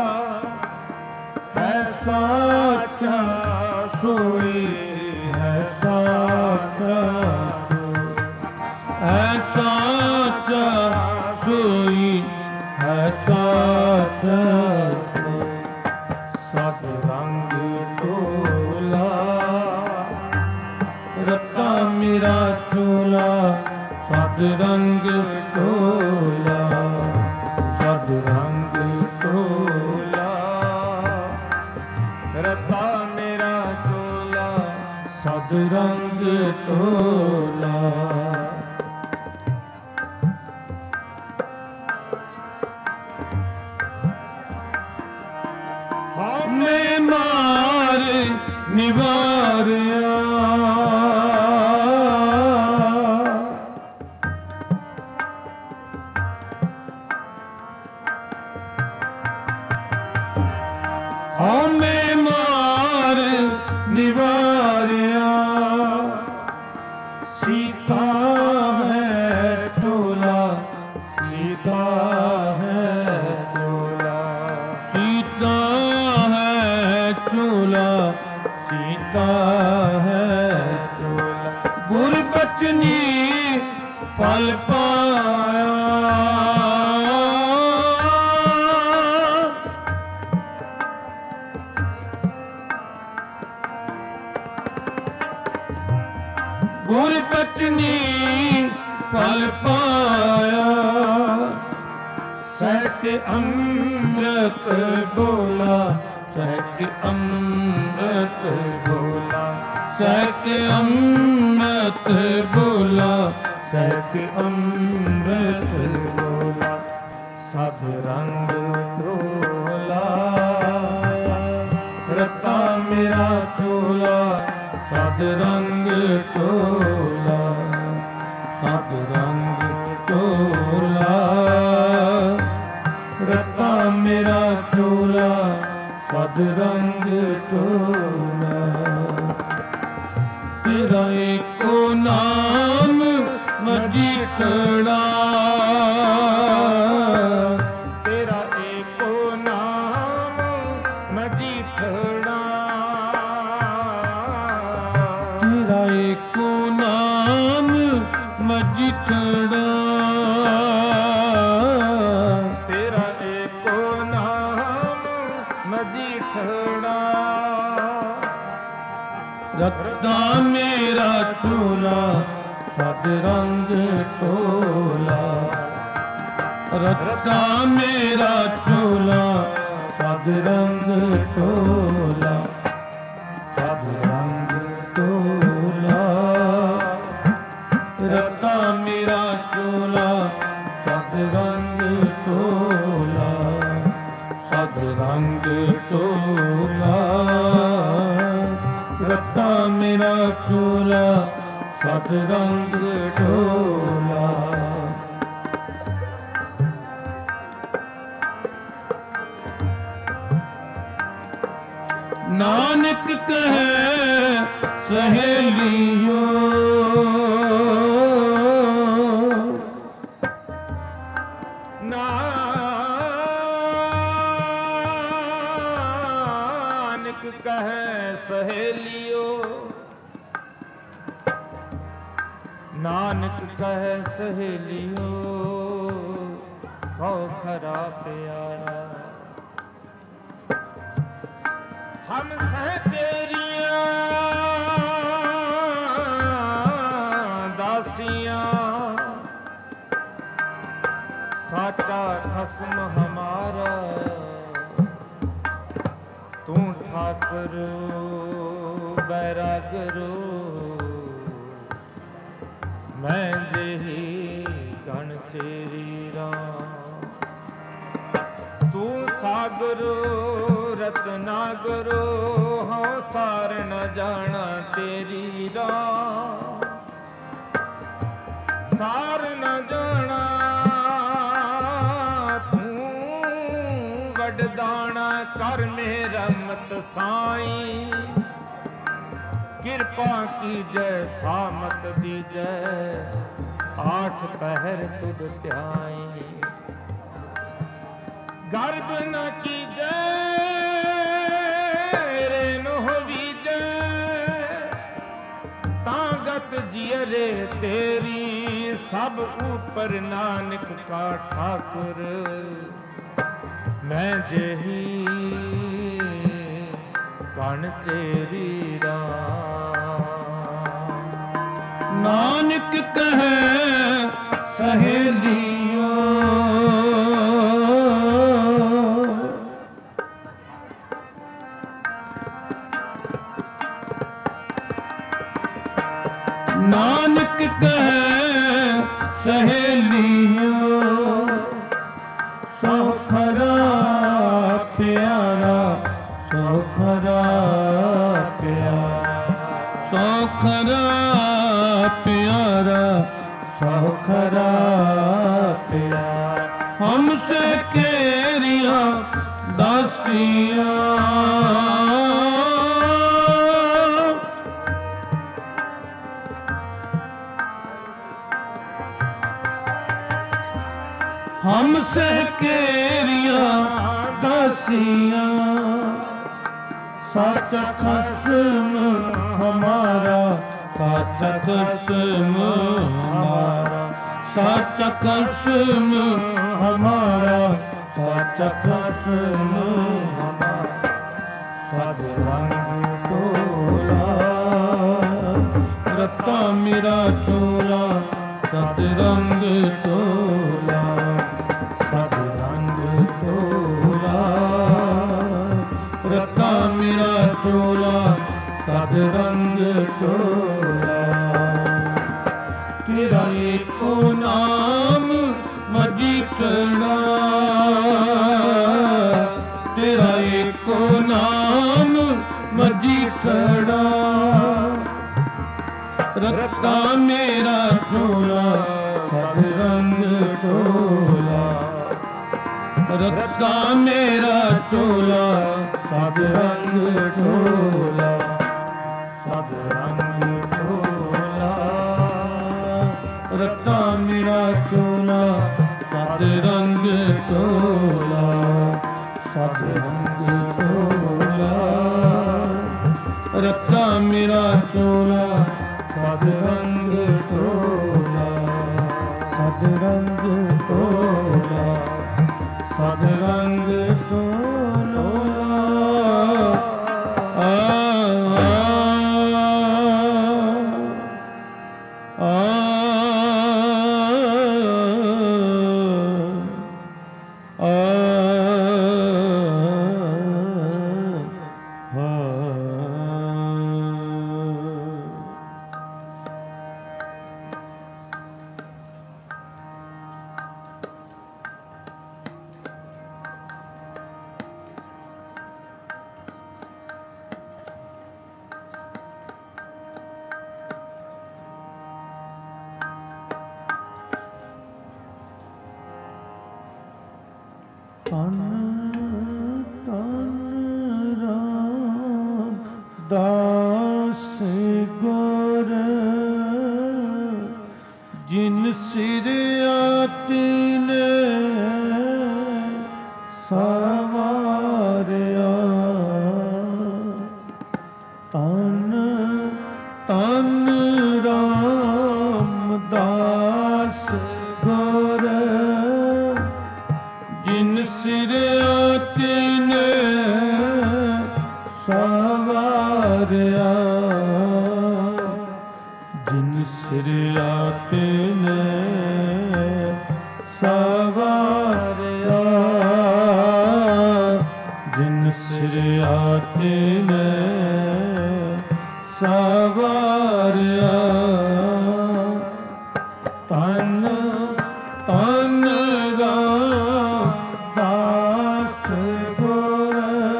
ਹੈ ਸਾਚਾ ਸੋਈ ਹੈ ਸਾਚਾ ਸੋਈ ਹੈ ਸਾਚਾ ਸੋਈ ਹੈ ਸਾਚਾ ਸੋਈ ਸਭ ਰੰਗ ਟੋਲਾ ਰੱਤਾ ਮੇਰਾ ਚੋਲਾ ਸਭ ਰੰਗ ਟੋਲਾ ਸਭ ਰੰਗ ਟੋਲਾ ਰੱਤਾ ਮੇਰਾ ਚੋਲਾ ਸਭ ਰੰਗ ਟੋਲਾ ਹਮੇ ਮਾਰ ਨਿਵਾਰਿਆ ਹਮੇ ਮਾਰ ਨਿਵਾਰਿਆ ਸੀਤਾ ਹੈ ਚੋਲਾ ਸੀਤਾ ਹੈ ਚੋਲਾ ਸੀਤਾ ਹੈ ਚੋਲਾ ਸੀਤਾ ਹੈ ਚੋਲਾ ਗੁਰ ਬਚਨੀ ਫਲ ਪਾਇਆ ਗੁਰ ਬਚਨੀ ਫਲ ਪਾਇਆ ਸਹਿਤ ਅੰਮ੍ਰਿਤ ਬੋਲਾ ਸਹਿਤ ਅੰਮ੍ਰਿਤ ਬੋਲਾ ਸਹਿਤ ਅੰਮ੍ਰਿਤ ਬੋਲਾ ਸਹਿਤ ਅੰਮ੍ਰਿਤ ਬੋਲਾ ਸਭ ਰੰਗ ਟੋਲਾ ਰੱਤਾ ਮੇਰਾ ਚੋਲਾ ਸਭ ਰੰਗ ਟੋਲਾ ਸਭ ਰੰਗ ਟੋਲਾ ਰੱਤਾ ਮੇਰਾ ਚੋਲਾ ਸਭ ਰੰਗ ਟੋਲਾ ਤੇਰਾ ਏਕੋ ਨਾਮ ਮਜੀਠੜਾ, ਤੇਰਾ ਏਕੋ ਨਾਮ ਮਜੀਠੜਾ, ਤੇਰਾ ਏਕੋ ਨਾਮ ਮਜੀਠੜਾ, ਤੇਰਾ ਏਕੋ ਨਾਮ ਮਜੀਠੜਾ। ਰੱਤਾ ਮੇਰਾ ਚੋਲਾ ਸਦ ਰੰਗ ਟੋਲਾ, ਰੱਤਾ ਮੇਰਾ ਚੋਲਾ ਸਦ ਰੰਗ ਟੋਲਾ, ਸਦ ਰੰਗ ਟੋਲਾ, ਰੱਤਾ ਮੇਰਾ ਚੋਲਾ ਸਦ ਰੰਗ ਟੋਲਾ, ਸਦ ਰੰਗ ਟੋਲਾ, ਰੱਤਾ ਮੇਰਾ ਚੋਲਾ ਸਦ ਰੰਗ ਟੋਲਾ। ਨਾਨਕ ਕਹੈ ਸਹੇਲਿਓ, ਨਾਨਕ ਕਹੈ ਸਹੇਲਿਓ, ਨਾਨਕ ਕਹੈ ਸਹੇਲਿਓ, ਸੋ ਖਰਾ ਪਿਆਰਾ ਹਮ ਸਹਿ ਤੇਰੀਆਂ ਦਾਸੀਆਂ, ਸਾਡਾ ਖਸਮ ਹਮਾਰਾ ਤੂੰ ਠਾਕੁਰ ਬੈਰਾਗਰੋ, ਮੈਂ ਜਿਹੀ ਗਣ ਤੇਰੀ ਰਾਮ, ਤੂੰ ਸਾਗਰੋ ਰਤਨਾਗਰੋ, ਹਉ ਸਾਰ ਨ ਜਾਣਾ ਤੇਰੀ ਰਾਮ, ਸਾਰ ਨ ਜਾਣਾ ਤੂੰ ਵਡਦਾਣਾ, ਕਰ ਮੇਰਾ ਮਤ ਸਾਈ, ਕਿਰਪਾ ਕੀਜੈ ਸਾਮਤ ਦੀਜੈ, ਆਠ ਪਹਿਰ ਤੁਧ ਧਿਆਈ, ਗਰਬ ਨ ਕੀਜੈ ਰੇਨ ਹੋਵੀਜੈ, ਤਾਂ ਗਤ ਜੀਅਰੇ ਤੇਰੀ, ਸਭ ਉਪਰ ਨਾਨਕ ਕਾ ਠਾਕੁਰ, ਮੈਂ ਜਿਹੀ ਗਣ ਤੇਰੀ ਰਾਮ। ਨਾਨਕ ਕਹੈ ਸਹੇਲਿਓ, ਨਾਨਕ ਕਹੈ ਸਹੇਲਿਓ, ਸੋ ਖਰਾ ਪਿਆਰਾ, ਸੋ ਖਰਾ ਪਿਆਰਾ, ਸੋ ਖਰਾ ਪਿਆਰਾ, ਸੋ ਖਰਾ ਪਿਆਰਾ, ਹਮ ਸੇ ਕੇਰੀਆਂ ਦਾਸੀਆਂ, ਹਮ ਸੇ ਕੇਰੀਆਂ ਦਾਸੀਆਂ, ਸਾਚਾ ਖਸਮ ਹਮਾਰਾ, ਸਾਚਾ ਖਸਮ ਹਮਾਰਾ, ਸਾਚਾ ਖਸਮ ਹਮਾਰਾ, ਸਾਚਾ ਖਸਮ ਹਮਾਰਾ, ਸਦ ਰੰਗ ਟੋਲਾ, ਰੱਤਾ ਮੇਰਾ ਚੋਲਾ ਸਦ ਰੰਗ ਟੋਲਾ, ਸਦ ਰੰਗ ਟੋਲਾ, ਰੱਤਾ ਮੇਰਾ ਚੋਲਾ ਸਦ ਰੰਗ ਟੋਲਾ, ਤੇਰਾ ਏਕੋ ਨਾਮ ਮਜੀਠੜਾ, ਤੇਰਾ ਏਕੋ ਨਾਮ ਮਜੀਠੜਾ, ਰੱਤਾ ਮੇਰਾ ਚੋਲਾ ਸਦ ਰੰਗ ਟੋਲਾ, ਰੱਤਾ ਮੇਰਾ ਚੋਲਾ ਸਦ ਰੰਗ ਟੋਲਾ, ਸਦ ਰੰਗ ਟੋਲਾ। ਰੱਤਾ ਮੇਰਾ ਚੋਲਾ ਸਦ ਰੰਗ ਟੋਲਾ, ਸਦ ਰੰਗ ਟੋਲਾ, ਸਦ ਰੰਗ ਟੋਲਾ। ਧੰਨ ਧੰਨ ਰਾਮਦਾਸ ਗੁਰ, ਜਿਨ ਸਿਰ ਆਤਿਨੇ ਸਵਾਰਿਆ। ਧੰਨ ਧੰਨ ਰਾਮਦਾਸ ਗੁਰ, ਜਿਨ ਸਿਰ ਆਤਿਨੇ ਸਵਾਰਿਆ, ਜਿਨ ਸਿਰ ਆਤਿਨੇ ਸਵਾਰਿਆ, ਜਿਨ ਸਿਰ ਆਤਿਨੇ ਸਵਾਰਿਆ। ਧੰਨ ਧੰਨ ਰਾਮਦਾਸ ਗੁਰ,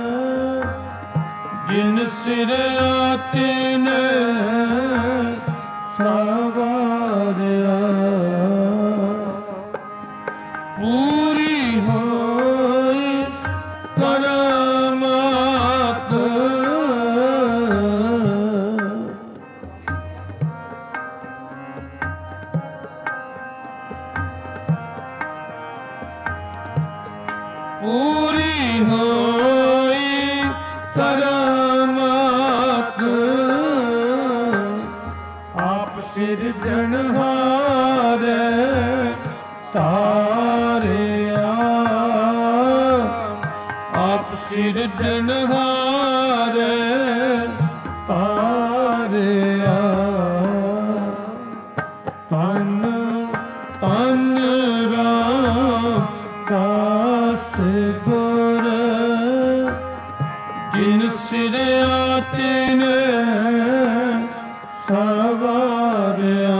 ਜਿਨ ਸਿਰ ਆਤਿਨੇ ਸਵਾਰਿਆ। ਪੂਰੀ ਹੋਈ ਕਰਾਮਾਤ, ਪੂਰੀ ਹੋਈ ਕਰਾਮਾਤ। ਆਪ ਸਿਰਜਣਹਾਰੇ ਤਾਰਿਆ, ਆਪ ਸਿਰਜਣਹਾਰੇ ਤਾਰਿਆ। ਧੰਨ ਧੰਨ ਰਾਮਦਾਸ ਗੁਰ, ਜਿਨ ਸਿਰ ਆਤਿਨੇ ਸਵਾਰਿਆ।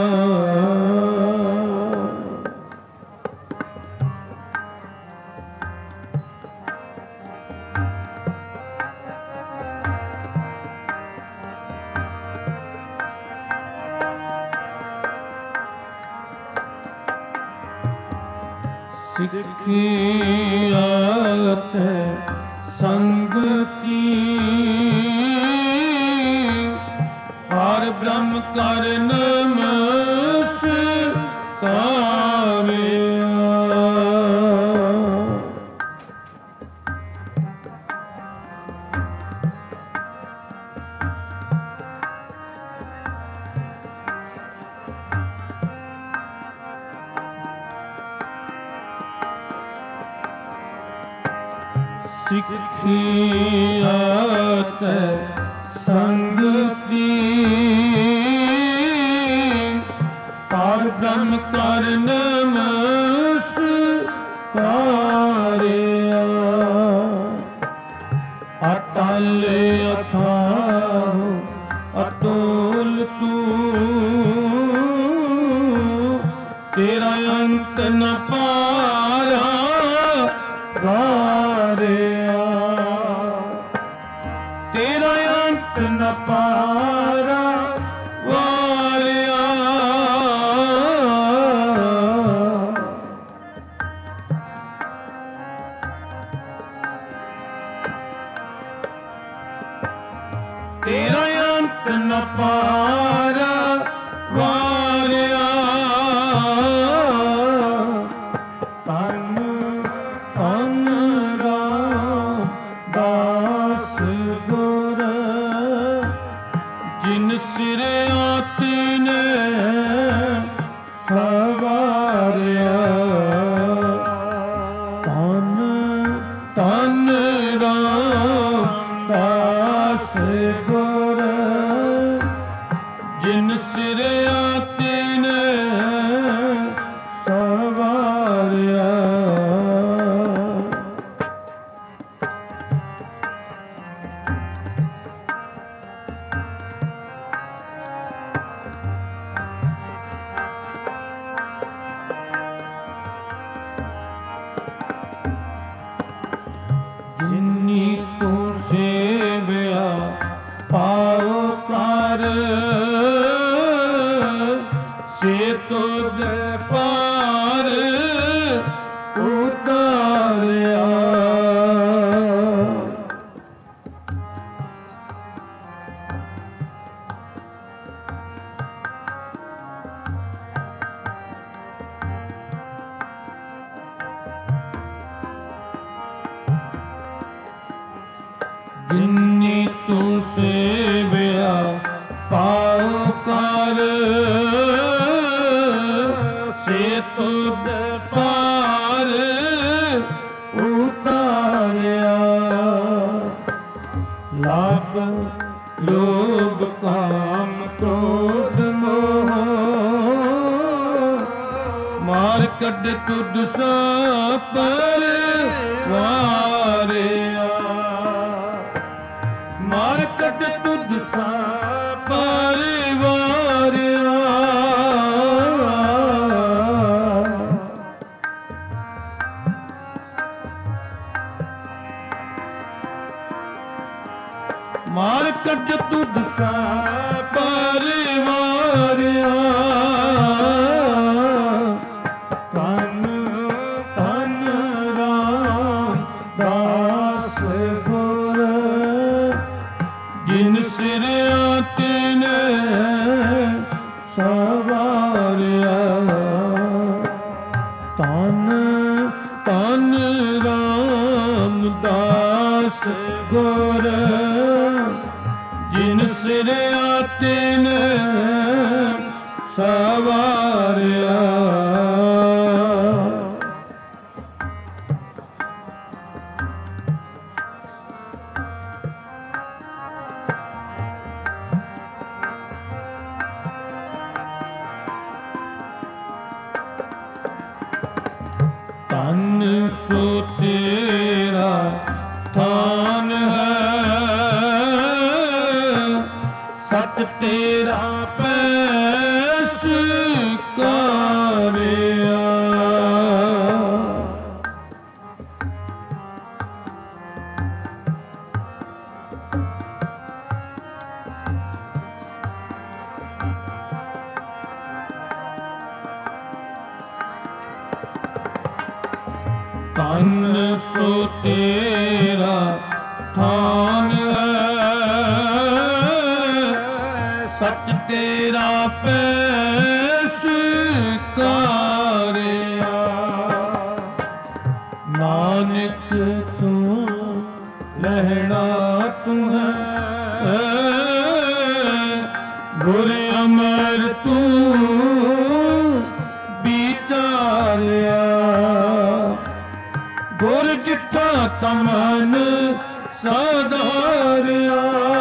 ਸਿੱਖਿਆਤ ਸੰਗ ਕੀ, ਹਰਿ ਬ੍ਰਹਮ ਕਰ ਨਮਸਕਾਰਿਆ। ਸਿੱਖਿਆਤ ਸੰਗ ਕੀ, ਹਰਿ ਬ੍ਰਹਮ ਕਰ ਨਮਸਕਾਰਿਆ। ਅਟਲ ਅਥਾਹ ਅਤੁਲ ਤੂੰ, ਤੇਰਾ ਅੰਤ ਨ ਪਾਰਾ ਵਾਰਿਆ। ਤੇਰਾ ਅੰਤ ਨ ਪਾਰਾ ਵਾਰਿਆ। ਤੇਰਾ ਅੰਤ ਨ ਪਾਰਾ ਵਾਰਿਆ। ਧੰਨ ਧੰਨ ਰਾਮਦਾਸ ਗੁਰ, ਗੁਰ ਜਿਨ ਸਿਰਿਆ ਤਿਨ ਸਵਾਰਿਆ। ਜਿਨੀ ਤੂੰ ਸੇਵਿਆ ਪਾਉ ਕਰ ਸੇ ਤੁਧ ਪਾਰ ਉਤਾਰਿਆ। ਜਿਨੀ ਤੂੰ ਸੇਵਿਆ ਪਾਉ ਕਰ ਸੇ ਤੁਧ ਪਾਰ ਉਤਾਰਿਆ। ਲਾਭ ਲੋਭ ਕਾਮ ਕ੍ਰੋਧ ਮੋਹ ਮਾਰ ਕੱਢ ਤੁਧ ਸਾ ਪਰਵਾਰਿਆ। ਮਾਰ ਕੱਢ ਤੁਧ ਸਾ ਪਰਵਾਰਿਆ। ਮਾਰ ਕੱਢ ਤੁਧ ਸਾ ਪਰਵਾਰਿਆ। ਧੰਨ ਧੰਨ ਰਾਮਦਾਸ ਗੁਰ ਜਿਨ ਸਿਰਿਆ ਤਿਨ ਸਵਾਰਿਆ। ਧੰਨ ਧੰਨ ਰਾਮਦਾਸ ਗੁਰ ਜਿਨ ਸਿਰਿਆ ਤਿਨ ਸਵਾਰਿਆ। ਧੰਨ ਸੋ ਤੇਰਾ ਥਾਨ ਹੈ ਸਤ ਤੇਰਾ ਪੈਸ ਕਾਰਿਆ। ਧੰਨ ਸੋ ਤੇਰਾ ਥਾਨ ਹੈ ਸਚ ਤੇਰਾ ਪੈਸ ਕਾਰਿਆ। ਨਾਨਕ ਤੂੰ ਲਹਿਣਾ ਤੂੰ ਹੈ ਗੁਰ ਅਮਰ ਤੂੰ ਵਿਚਾਰਿਆ। ਗੁਰ ਜਿੱਠਾ ਤਮਨ ਸਾਧਾਰਿਆ।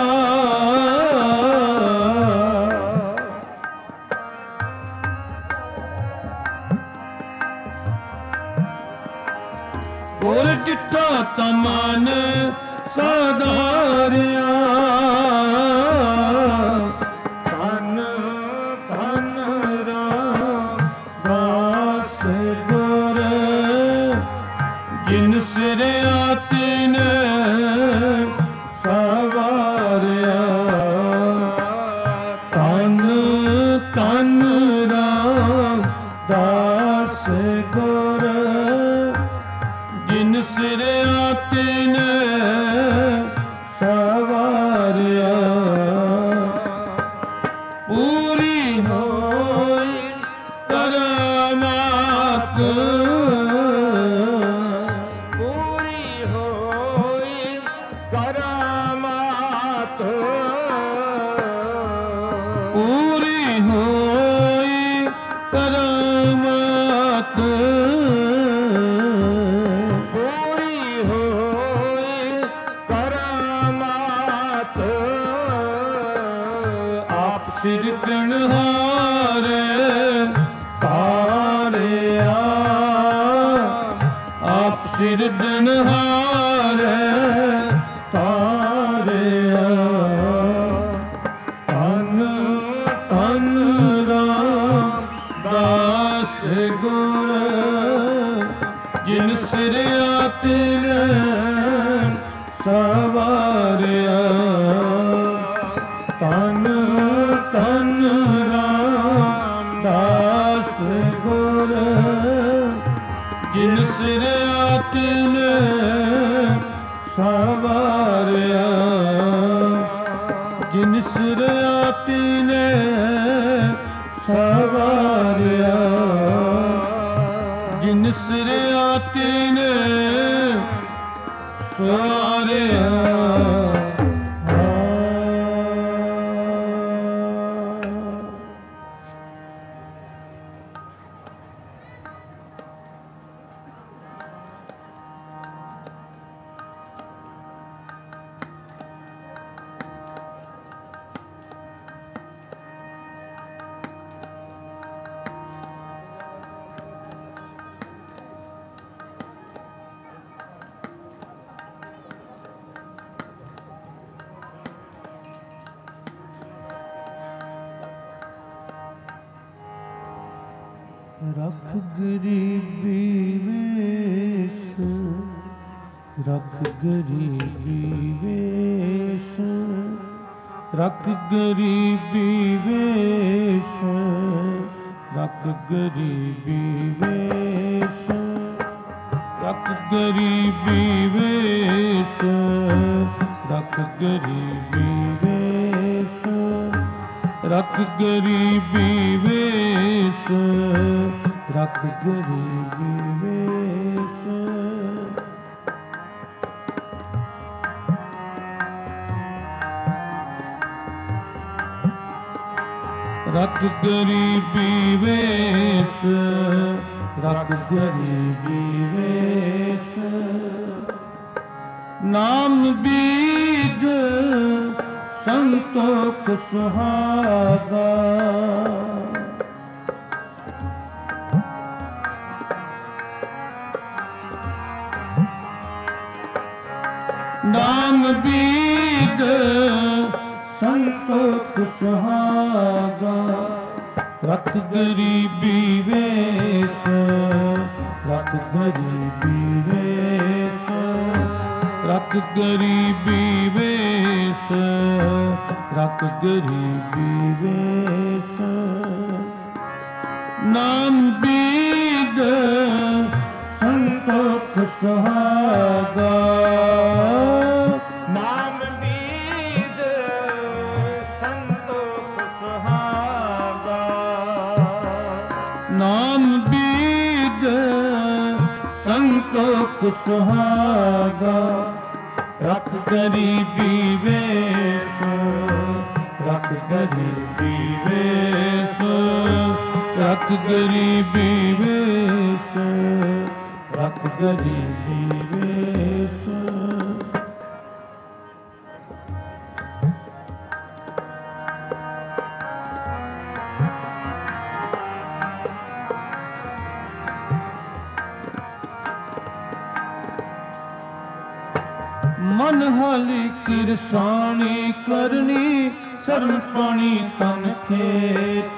ਗੁਰ ਜਿੱਠਾ ਤਮਨ ਸਾਧਾਰਿਆ। ਧੰਨ ਧੰਨ ਰਾਮਦਾਸ ਗੁਰ ਜਿਨ ਸਿਰਿਆ ਤਿਨ ਸਿਰਜਣਹਾਰੇ ਤਾਰਿਆ, ਆਪ ਸਿਰਜਣਹਾਰੇ ਤਾਰਿਆ। ਧੰਨ ਧੰਨ ਰਾਮਦਾਸ ਗੁਰ, ਜਿਨ ਸਿਰਿਆ ਤਿਨੈ ਸਵਾਰਿਆ। ਧੰਨ ਧੰਨ ਰਾਮਦਾਸ ਗੁਰ, ਜਿਨ ਸਿਰਿਆ ਤਿਨੈ ਸਵਾਰਿਆ। ਜਿਨ ਸਿਰਿਆ ਤਿਨੈ ਸਵਾਰਿਆ। ਜਿਨ ਸਿਰਿਆ ਤਿਨੈ ਸਵਾਰਿਆ। रख गरीबी वेश, रख गरीबी वेश, रख गरीबी वेश, रख गरीबी वेश, रख गरीबी वेश, रख गरीबी वेश, रख गरीबी वेश, रख गरीबी वेश। रख गरीबी वेश, रख गरीबी वेश। नाम बीज संतोख सुहागा, नाम बीज संतोख सुहागा। रख गरीबी वेश, रख गरीबी वेश, रख गरीबी वेश, रख गरीबी वेश। नाम बीज संतोख सुहागा, नाम बीज संतोख सुहागा। नाम बीज संतोख सुहागा। रख गरीबी वेश, रख गरीबी वेश, रख गरीबी वेश, रख गरीबी वेश। मन हाली किरसानी करनी, शरण पानी तन खेत।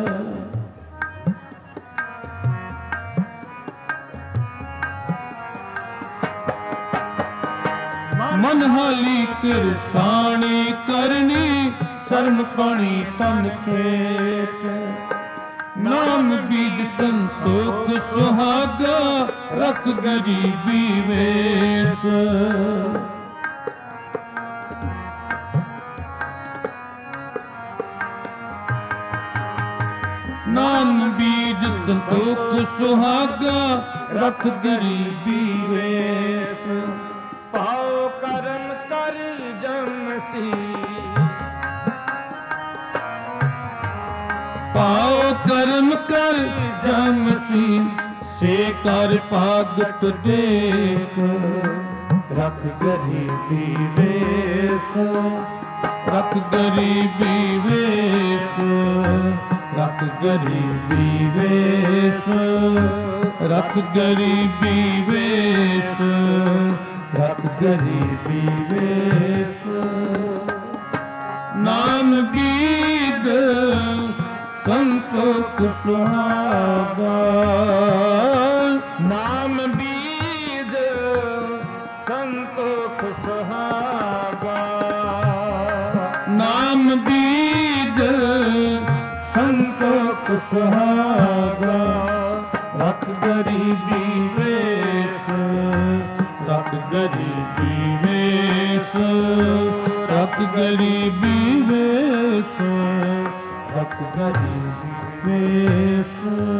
मन हाली किरसानी करनी, शरण पानी तन खेत। नाम बीज संतोख सुहागा, रख गरीबी वेश। नाम बीज संतोख सुहागा, रख गरीबी वेश। पाओ करम कर जमसी, पाओ करम कर जमसी, से कर पागत देख। रख गरीबी वेश, रख गरीबी वेश, रख गरीबी वेश, रख गरीबी वेश, रख गरीबी वेश। नाम बीद संतोख सुहागा, नाम बीज संतोख सुहागा, नाम बीज संतोख सुहागा। रख गरीबी वेश, रख गरीबी वेश, रख गरीबी वेश, रख गरीबी वेश।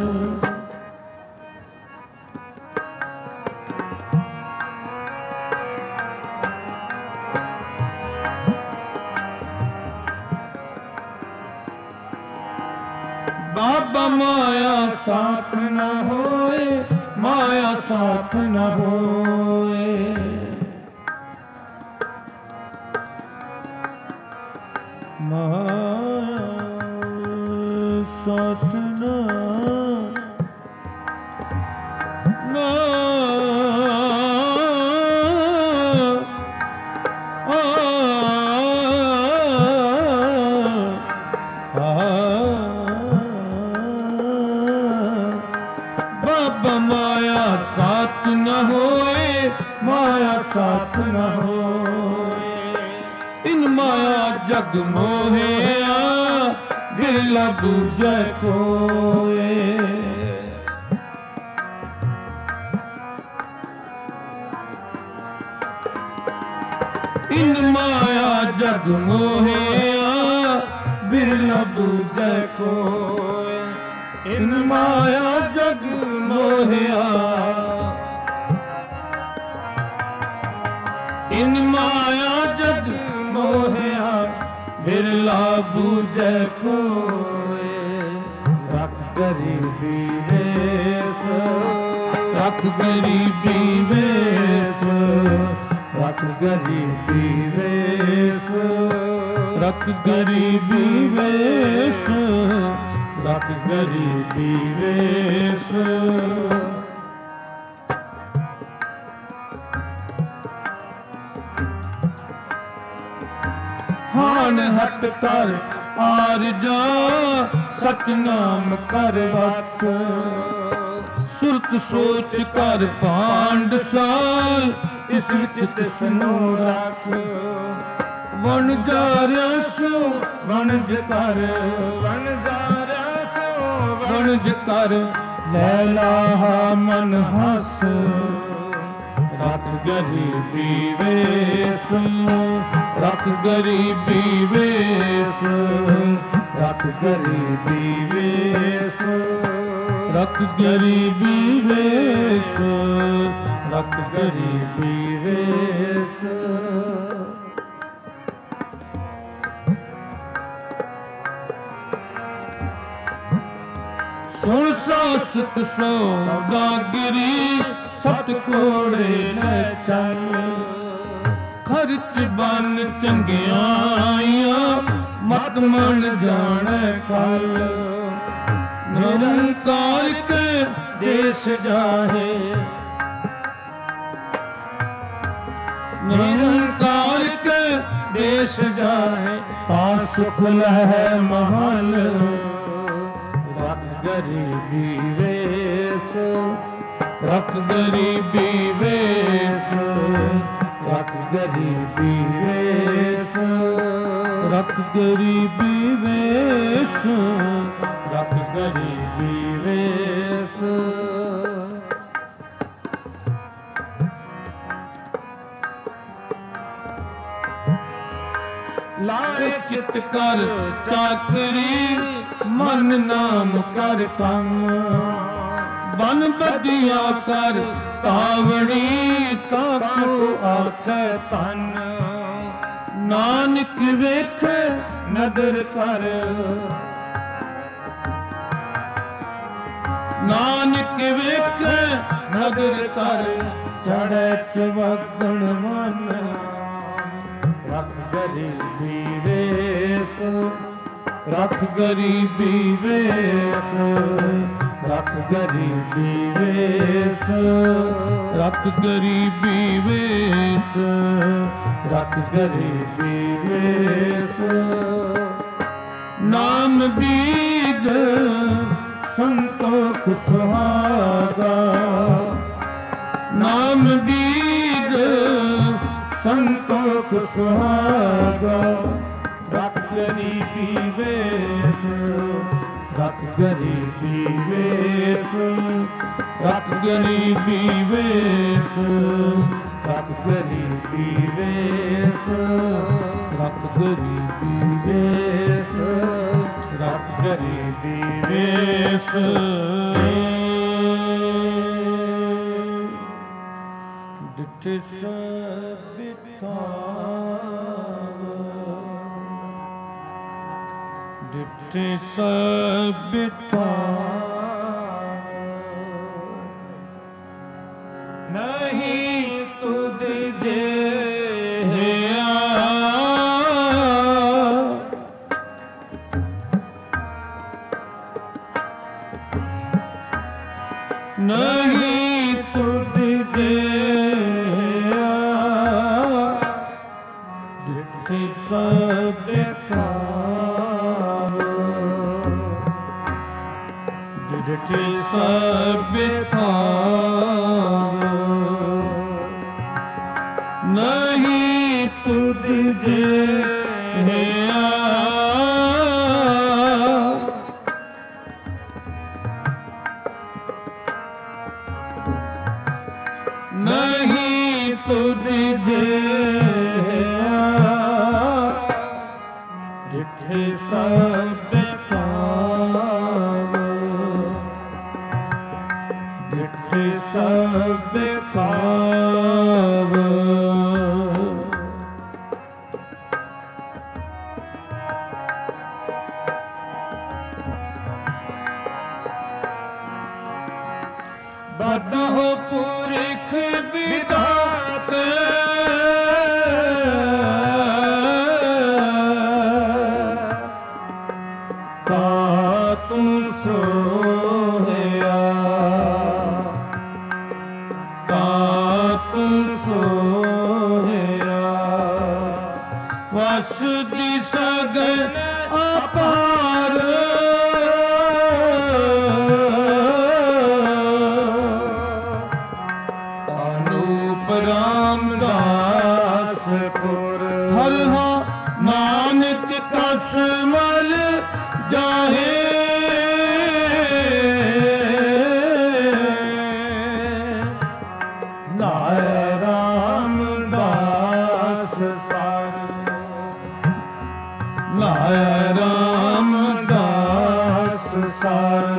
बाबा माया साथ न होए, माया साथ न होए, माया साथ न बाबा माया साथ न होए, माया साथ न होए। इन माया जग मोहिया, बिरला दूजे कोए। इन माया जग मोहिया, बिरला दूजे कोए। इन माया जग मोहिया, इन माया जग मोहिया, बिरला बूझे कोए। रख गरीबी वेश, रख गरीबी वेश, रख गरीबी वेश, रख गरीबी वेश, रख गरीबी वेश। हान हट कर आर जा, सतनाम कर वत। सुरत सोच कर पांड साल, इस विच तिसनू रख। वन जा रहा सो वणज कर, वन जा रहा सो वणज कर। लैला मन हस, रख गरीबी वेश, रख गरीबी वेश, रख गरीबी वेश, रख गरीबी वेश, रख गरीबी वेश। सुन सासत सौदागिरी, सत कोड़े ले चल। खर्च बन चंगियाइयां, मत मन जाने कल। निरंकार के देश जाहे, निरंकार के देश जाहे। ता सुख लहे महल, रख गरीबी वेश, रख गरीबी वेश, रख गरीबी वेश, रख गरीबी वेश, रख गरीबी वेश। लाए चित कर चाकरी, मन नाम कर कम। बन बदिया कर तावड़ी, ताको आखे तन। नानक वेख नदर कर, नानक वेख नदर कर। चढ़े चवगण मन, रख ਗਰੀਬੀ ਵੇਸ, ਰੱਖ ਗਰੀਬੀ ਵੇਸ, ਰੱਖ ਗਰੀਬੀ ਵੇਸ, ਰੱਖ ਗਰੀਬੀ ਵੇਸ, ਰੱਖ ਗਰੀਬੀ ਵੇਸ। ਨਾਮ ਬੀਜ ਸੰਤੋਖ ਸੁਹਾਗਾ, ਨਾਮ ਬੀਜ ਸੰਤੋਖ ਸੁਹਾਗਾ। ਰੱਖ ਗਰੀਬੀ ਵੇਸ, ਰੱਖ ਗਰੀਬੀ ਵੇਸ, ਰੱਖ ਗਰੀਬੀ ਵੇਸ, ਰੱਖ ਗਰੀਬੀ ਵੇਸ, ਰੱਖ ਗਰੀਬੀ ਵੇਸ, ਰੱਖ ਗਰੀਬੀ ਵੇਸ। ਡਿਠ ਸਭ ਨਹੀਂ ਤੁਧ ਜਿਹਾ, ਨਹੀਂ ਤੁਧ ਜਿਹਾ। ਡਿਠ ਸਭ ਡਿਠ ਸਭ ਨਹੀਂ ਤੁਧ ਜਿਹਾ। ਨਹੀਂ ਤੁਧ ਜਿਹਾ। ਡਿਠ ਸਭ ਡਿਠ ਸਭ ਕਾਵ। ਬਦਹੁ ਪੁਰਖ ਵਿਦਾਤ, ਤਾ ਤੂੰ ਸੋਹਿਆ, ਤਾ ਤੂੰ ਸੋਹਿਆ। ਵਸ ਦੀ ਸਗਨ ਅਪਾਰ, ਰਾਮਦਾਸਪੁਰ। ਹਰ ਹਾਂ ਨਾਨਕ ਕਸ ਮਲ ਜਾਹੇ, ਨਾਇ ਰਾਮਦਾਸ ਸਰ, ਨਾਇ ਰਾਮਦਾਸ ਸਰ।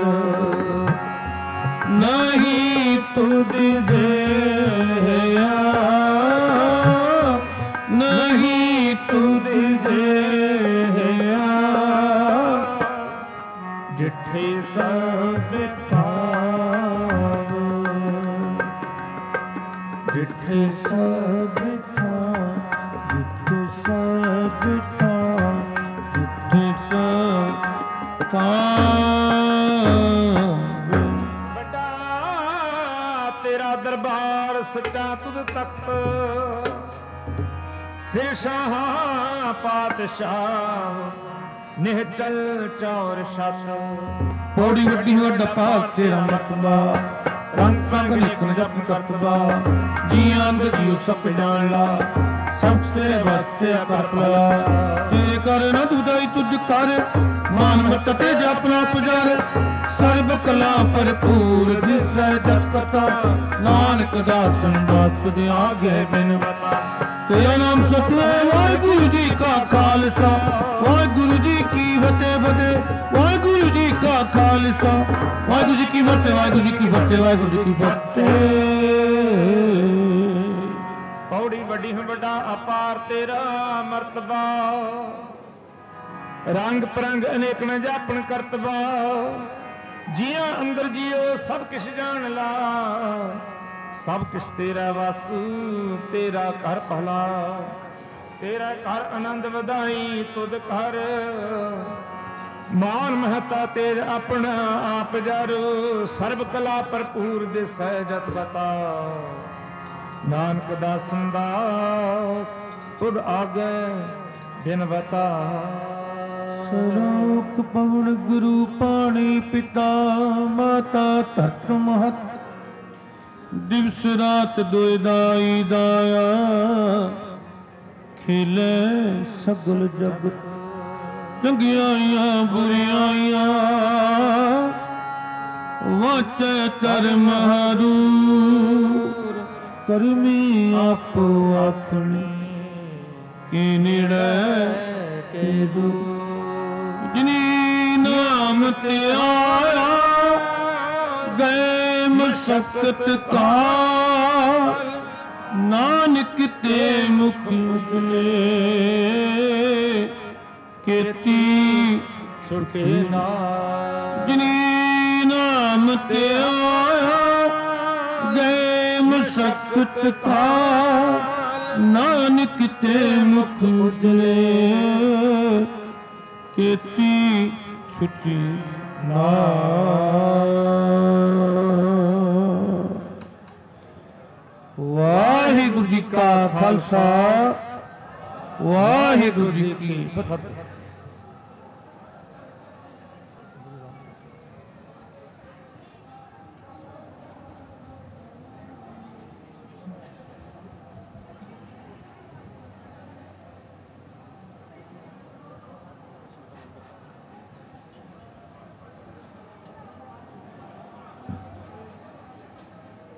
ਨਹੀਂ ਤੁਧ ਜਿਹਾ, ਨਹੀਂ ਤੁਧ ਜਿਹਾ। ਡਿਠ ਸਭ ਠਾਵ, ਡਿਠ ਸਭ ਠਾਵ, ਡਿਠ ਸਭ ਠਾਵ, ਡਿਠ ਸਭ ਠਾਵ। ਵੱਡਾ ਤੇਰਾ ਦਰਬਾਰ ਸੱਚਾ ਤੁਧ ਤਖਤ, ਸਿਰ ਸ਼ਾਹਾਂ ਪਾਤਸ਼ਾਹ ਨਿਹਚਲ ਚੌਰ ਛਤ। ਬੋੜੀ ਵੱਡੀ ਵੱਡਾ ਭਾਗ ਤੇਰਾ ਮਰਤਬਾ, ਰੰਗ ਪੰਗ ਨਿਕਲ ਜਪ ਕਰਤਬਾ। ਜੀਆਂ ਅੰਦਰ ਜੀਉ ਸਭ ਜਾਣ ਲਾ, ਸਭ ਤੇਰੇ ਵਾਸਤੇ ਕਰਪ ਲਾ। ਤੇਰੇ ਕਰ ਨਾ ਦੁਦਾਈ ਤੁਝ ਕਰ, ਮਾਨ ਮਤ ਤੇ ਜਪਨਾ ਪੁਜਾਰ। ਸਰਬ ਕਲਾ ਭਰਪੂਰ ਦਿਸੈ ਜਪ ਕਥਾ, ਨਾਨਕ ਦਾਸਨ ਦਾਸ ਤੁਧ ਆਗੇ ਬਿਨ ਬਤਾ। ਤੇਰਾ ਨਾਮ ਸਤਿਨਾਮ ਵਾਹਿਗੁਰੂ ਜੀ ਕਾ ਖਾਲਸਾ, ਵਾਹਿਗੁਰੂ ਜੀ ਕੀ ਫਤਿਹ ਫਤਿਹ। ਵਾਹਿਗੁਰੂ ਜੀ ਕਾ ਖਾਲਸਾ, ਵਾਹਿਗੁਰੂ ਜੀ ਕੀ ਫਤਿਹ, ਵਾਹਿਗੁਰੂ ਜੀ ਕੀ ਫਤਿਹ, ਵਾਹਿਗੁਰੂ ਜੀ ਕੀ ਫਤਿਹ। ਪੌੜੀ ਵੱਡੀ ਵੱਡਾ ਅਪਾਰ ਤੇਰਾ ਮਰਤਬਾ, ਰੰਗ ਪਰੰਗ ਅਨੇਕ ਨ ਜਾਪਣ ਕਰਤਬਾ। ਜੀਆਂ ਅੰਦਰ ਜੀਓ ਸਭ ਕਿਛ ਜਾਣ ਲਾ, ਸਭ ਕਿਛ ਤੇਰਾ ਵਸ ਤੇਰਾ ਘਰ ਭਲਾ। ਤੇਰਾ ਘਰ ਆਨੰਦ ਵਧਾਈ ਤੁਧ ਘਰ ਮਾਨ ਮਹਤਾ ਤੇਰਾ ਆਪਣਾ ਆਪ ਜਰ ਸਰਬ ਕਲਾ ਭਰਪੂਰ ਦਿਸੈ ਜਤ ਬਤਾ ਨਾਨਕ ਦਾਸਨ ਦਾਸ ਤੁਧ ਆਗੇ ਬਿਨ ਬਤਾ ਸਰੋਖ ਪਵਨ ਗੁਰੂ ਪਾਣੀ ਪਿਤਾ ਮਾਤਾ ਧਰਤ ਮਹਤ ਦਿਵਸ ਰਾਤ ਦੋਇ ਦਾਈ ਦਾਇਆ ਖੇਲੇ ਸਗਲ ਜਗਤ ਚੰਗਿਆਈਆਂ ਬੁਰਿਆਈਆਂ ਵਾਚੈ ਧਰਮ ਹਰੂਰ ਕਰਮੀ ਆਪੋ ਆਪਣੀ ਕੀ ਨੇੜੇ ਕੇ ਦੂਰ ਜਿਨੀ ਨਾਮ ਤੇ ਆਇਆ ਗਏ ਮਸਕਤ ਕਾਲ ਨਾਨਕ ਤੇ ਮੁਖ ਉਜਲੇ ਕੀਤੀ ਛੁਟੇ ਨਾ ਜਿਨੀ ਨਾਮ ਤੇ ਆਇਆ ਗਏ ਮਸਕਤ ਕਾਲ ਨਾਨਕ ਤੇ ਮੁਖ ਉਜਲੇ ਕੀਤੀ ਛੁਟੀ ਨਾ ਵਾਹਿਗੁਰੂ ਜੀ ਕਾ ਖਾਲਸਾ ਵਾਹਿਗੁਰੂ ਜੀ ਕੀ ਫਤਿਹ।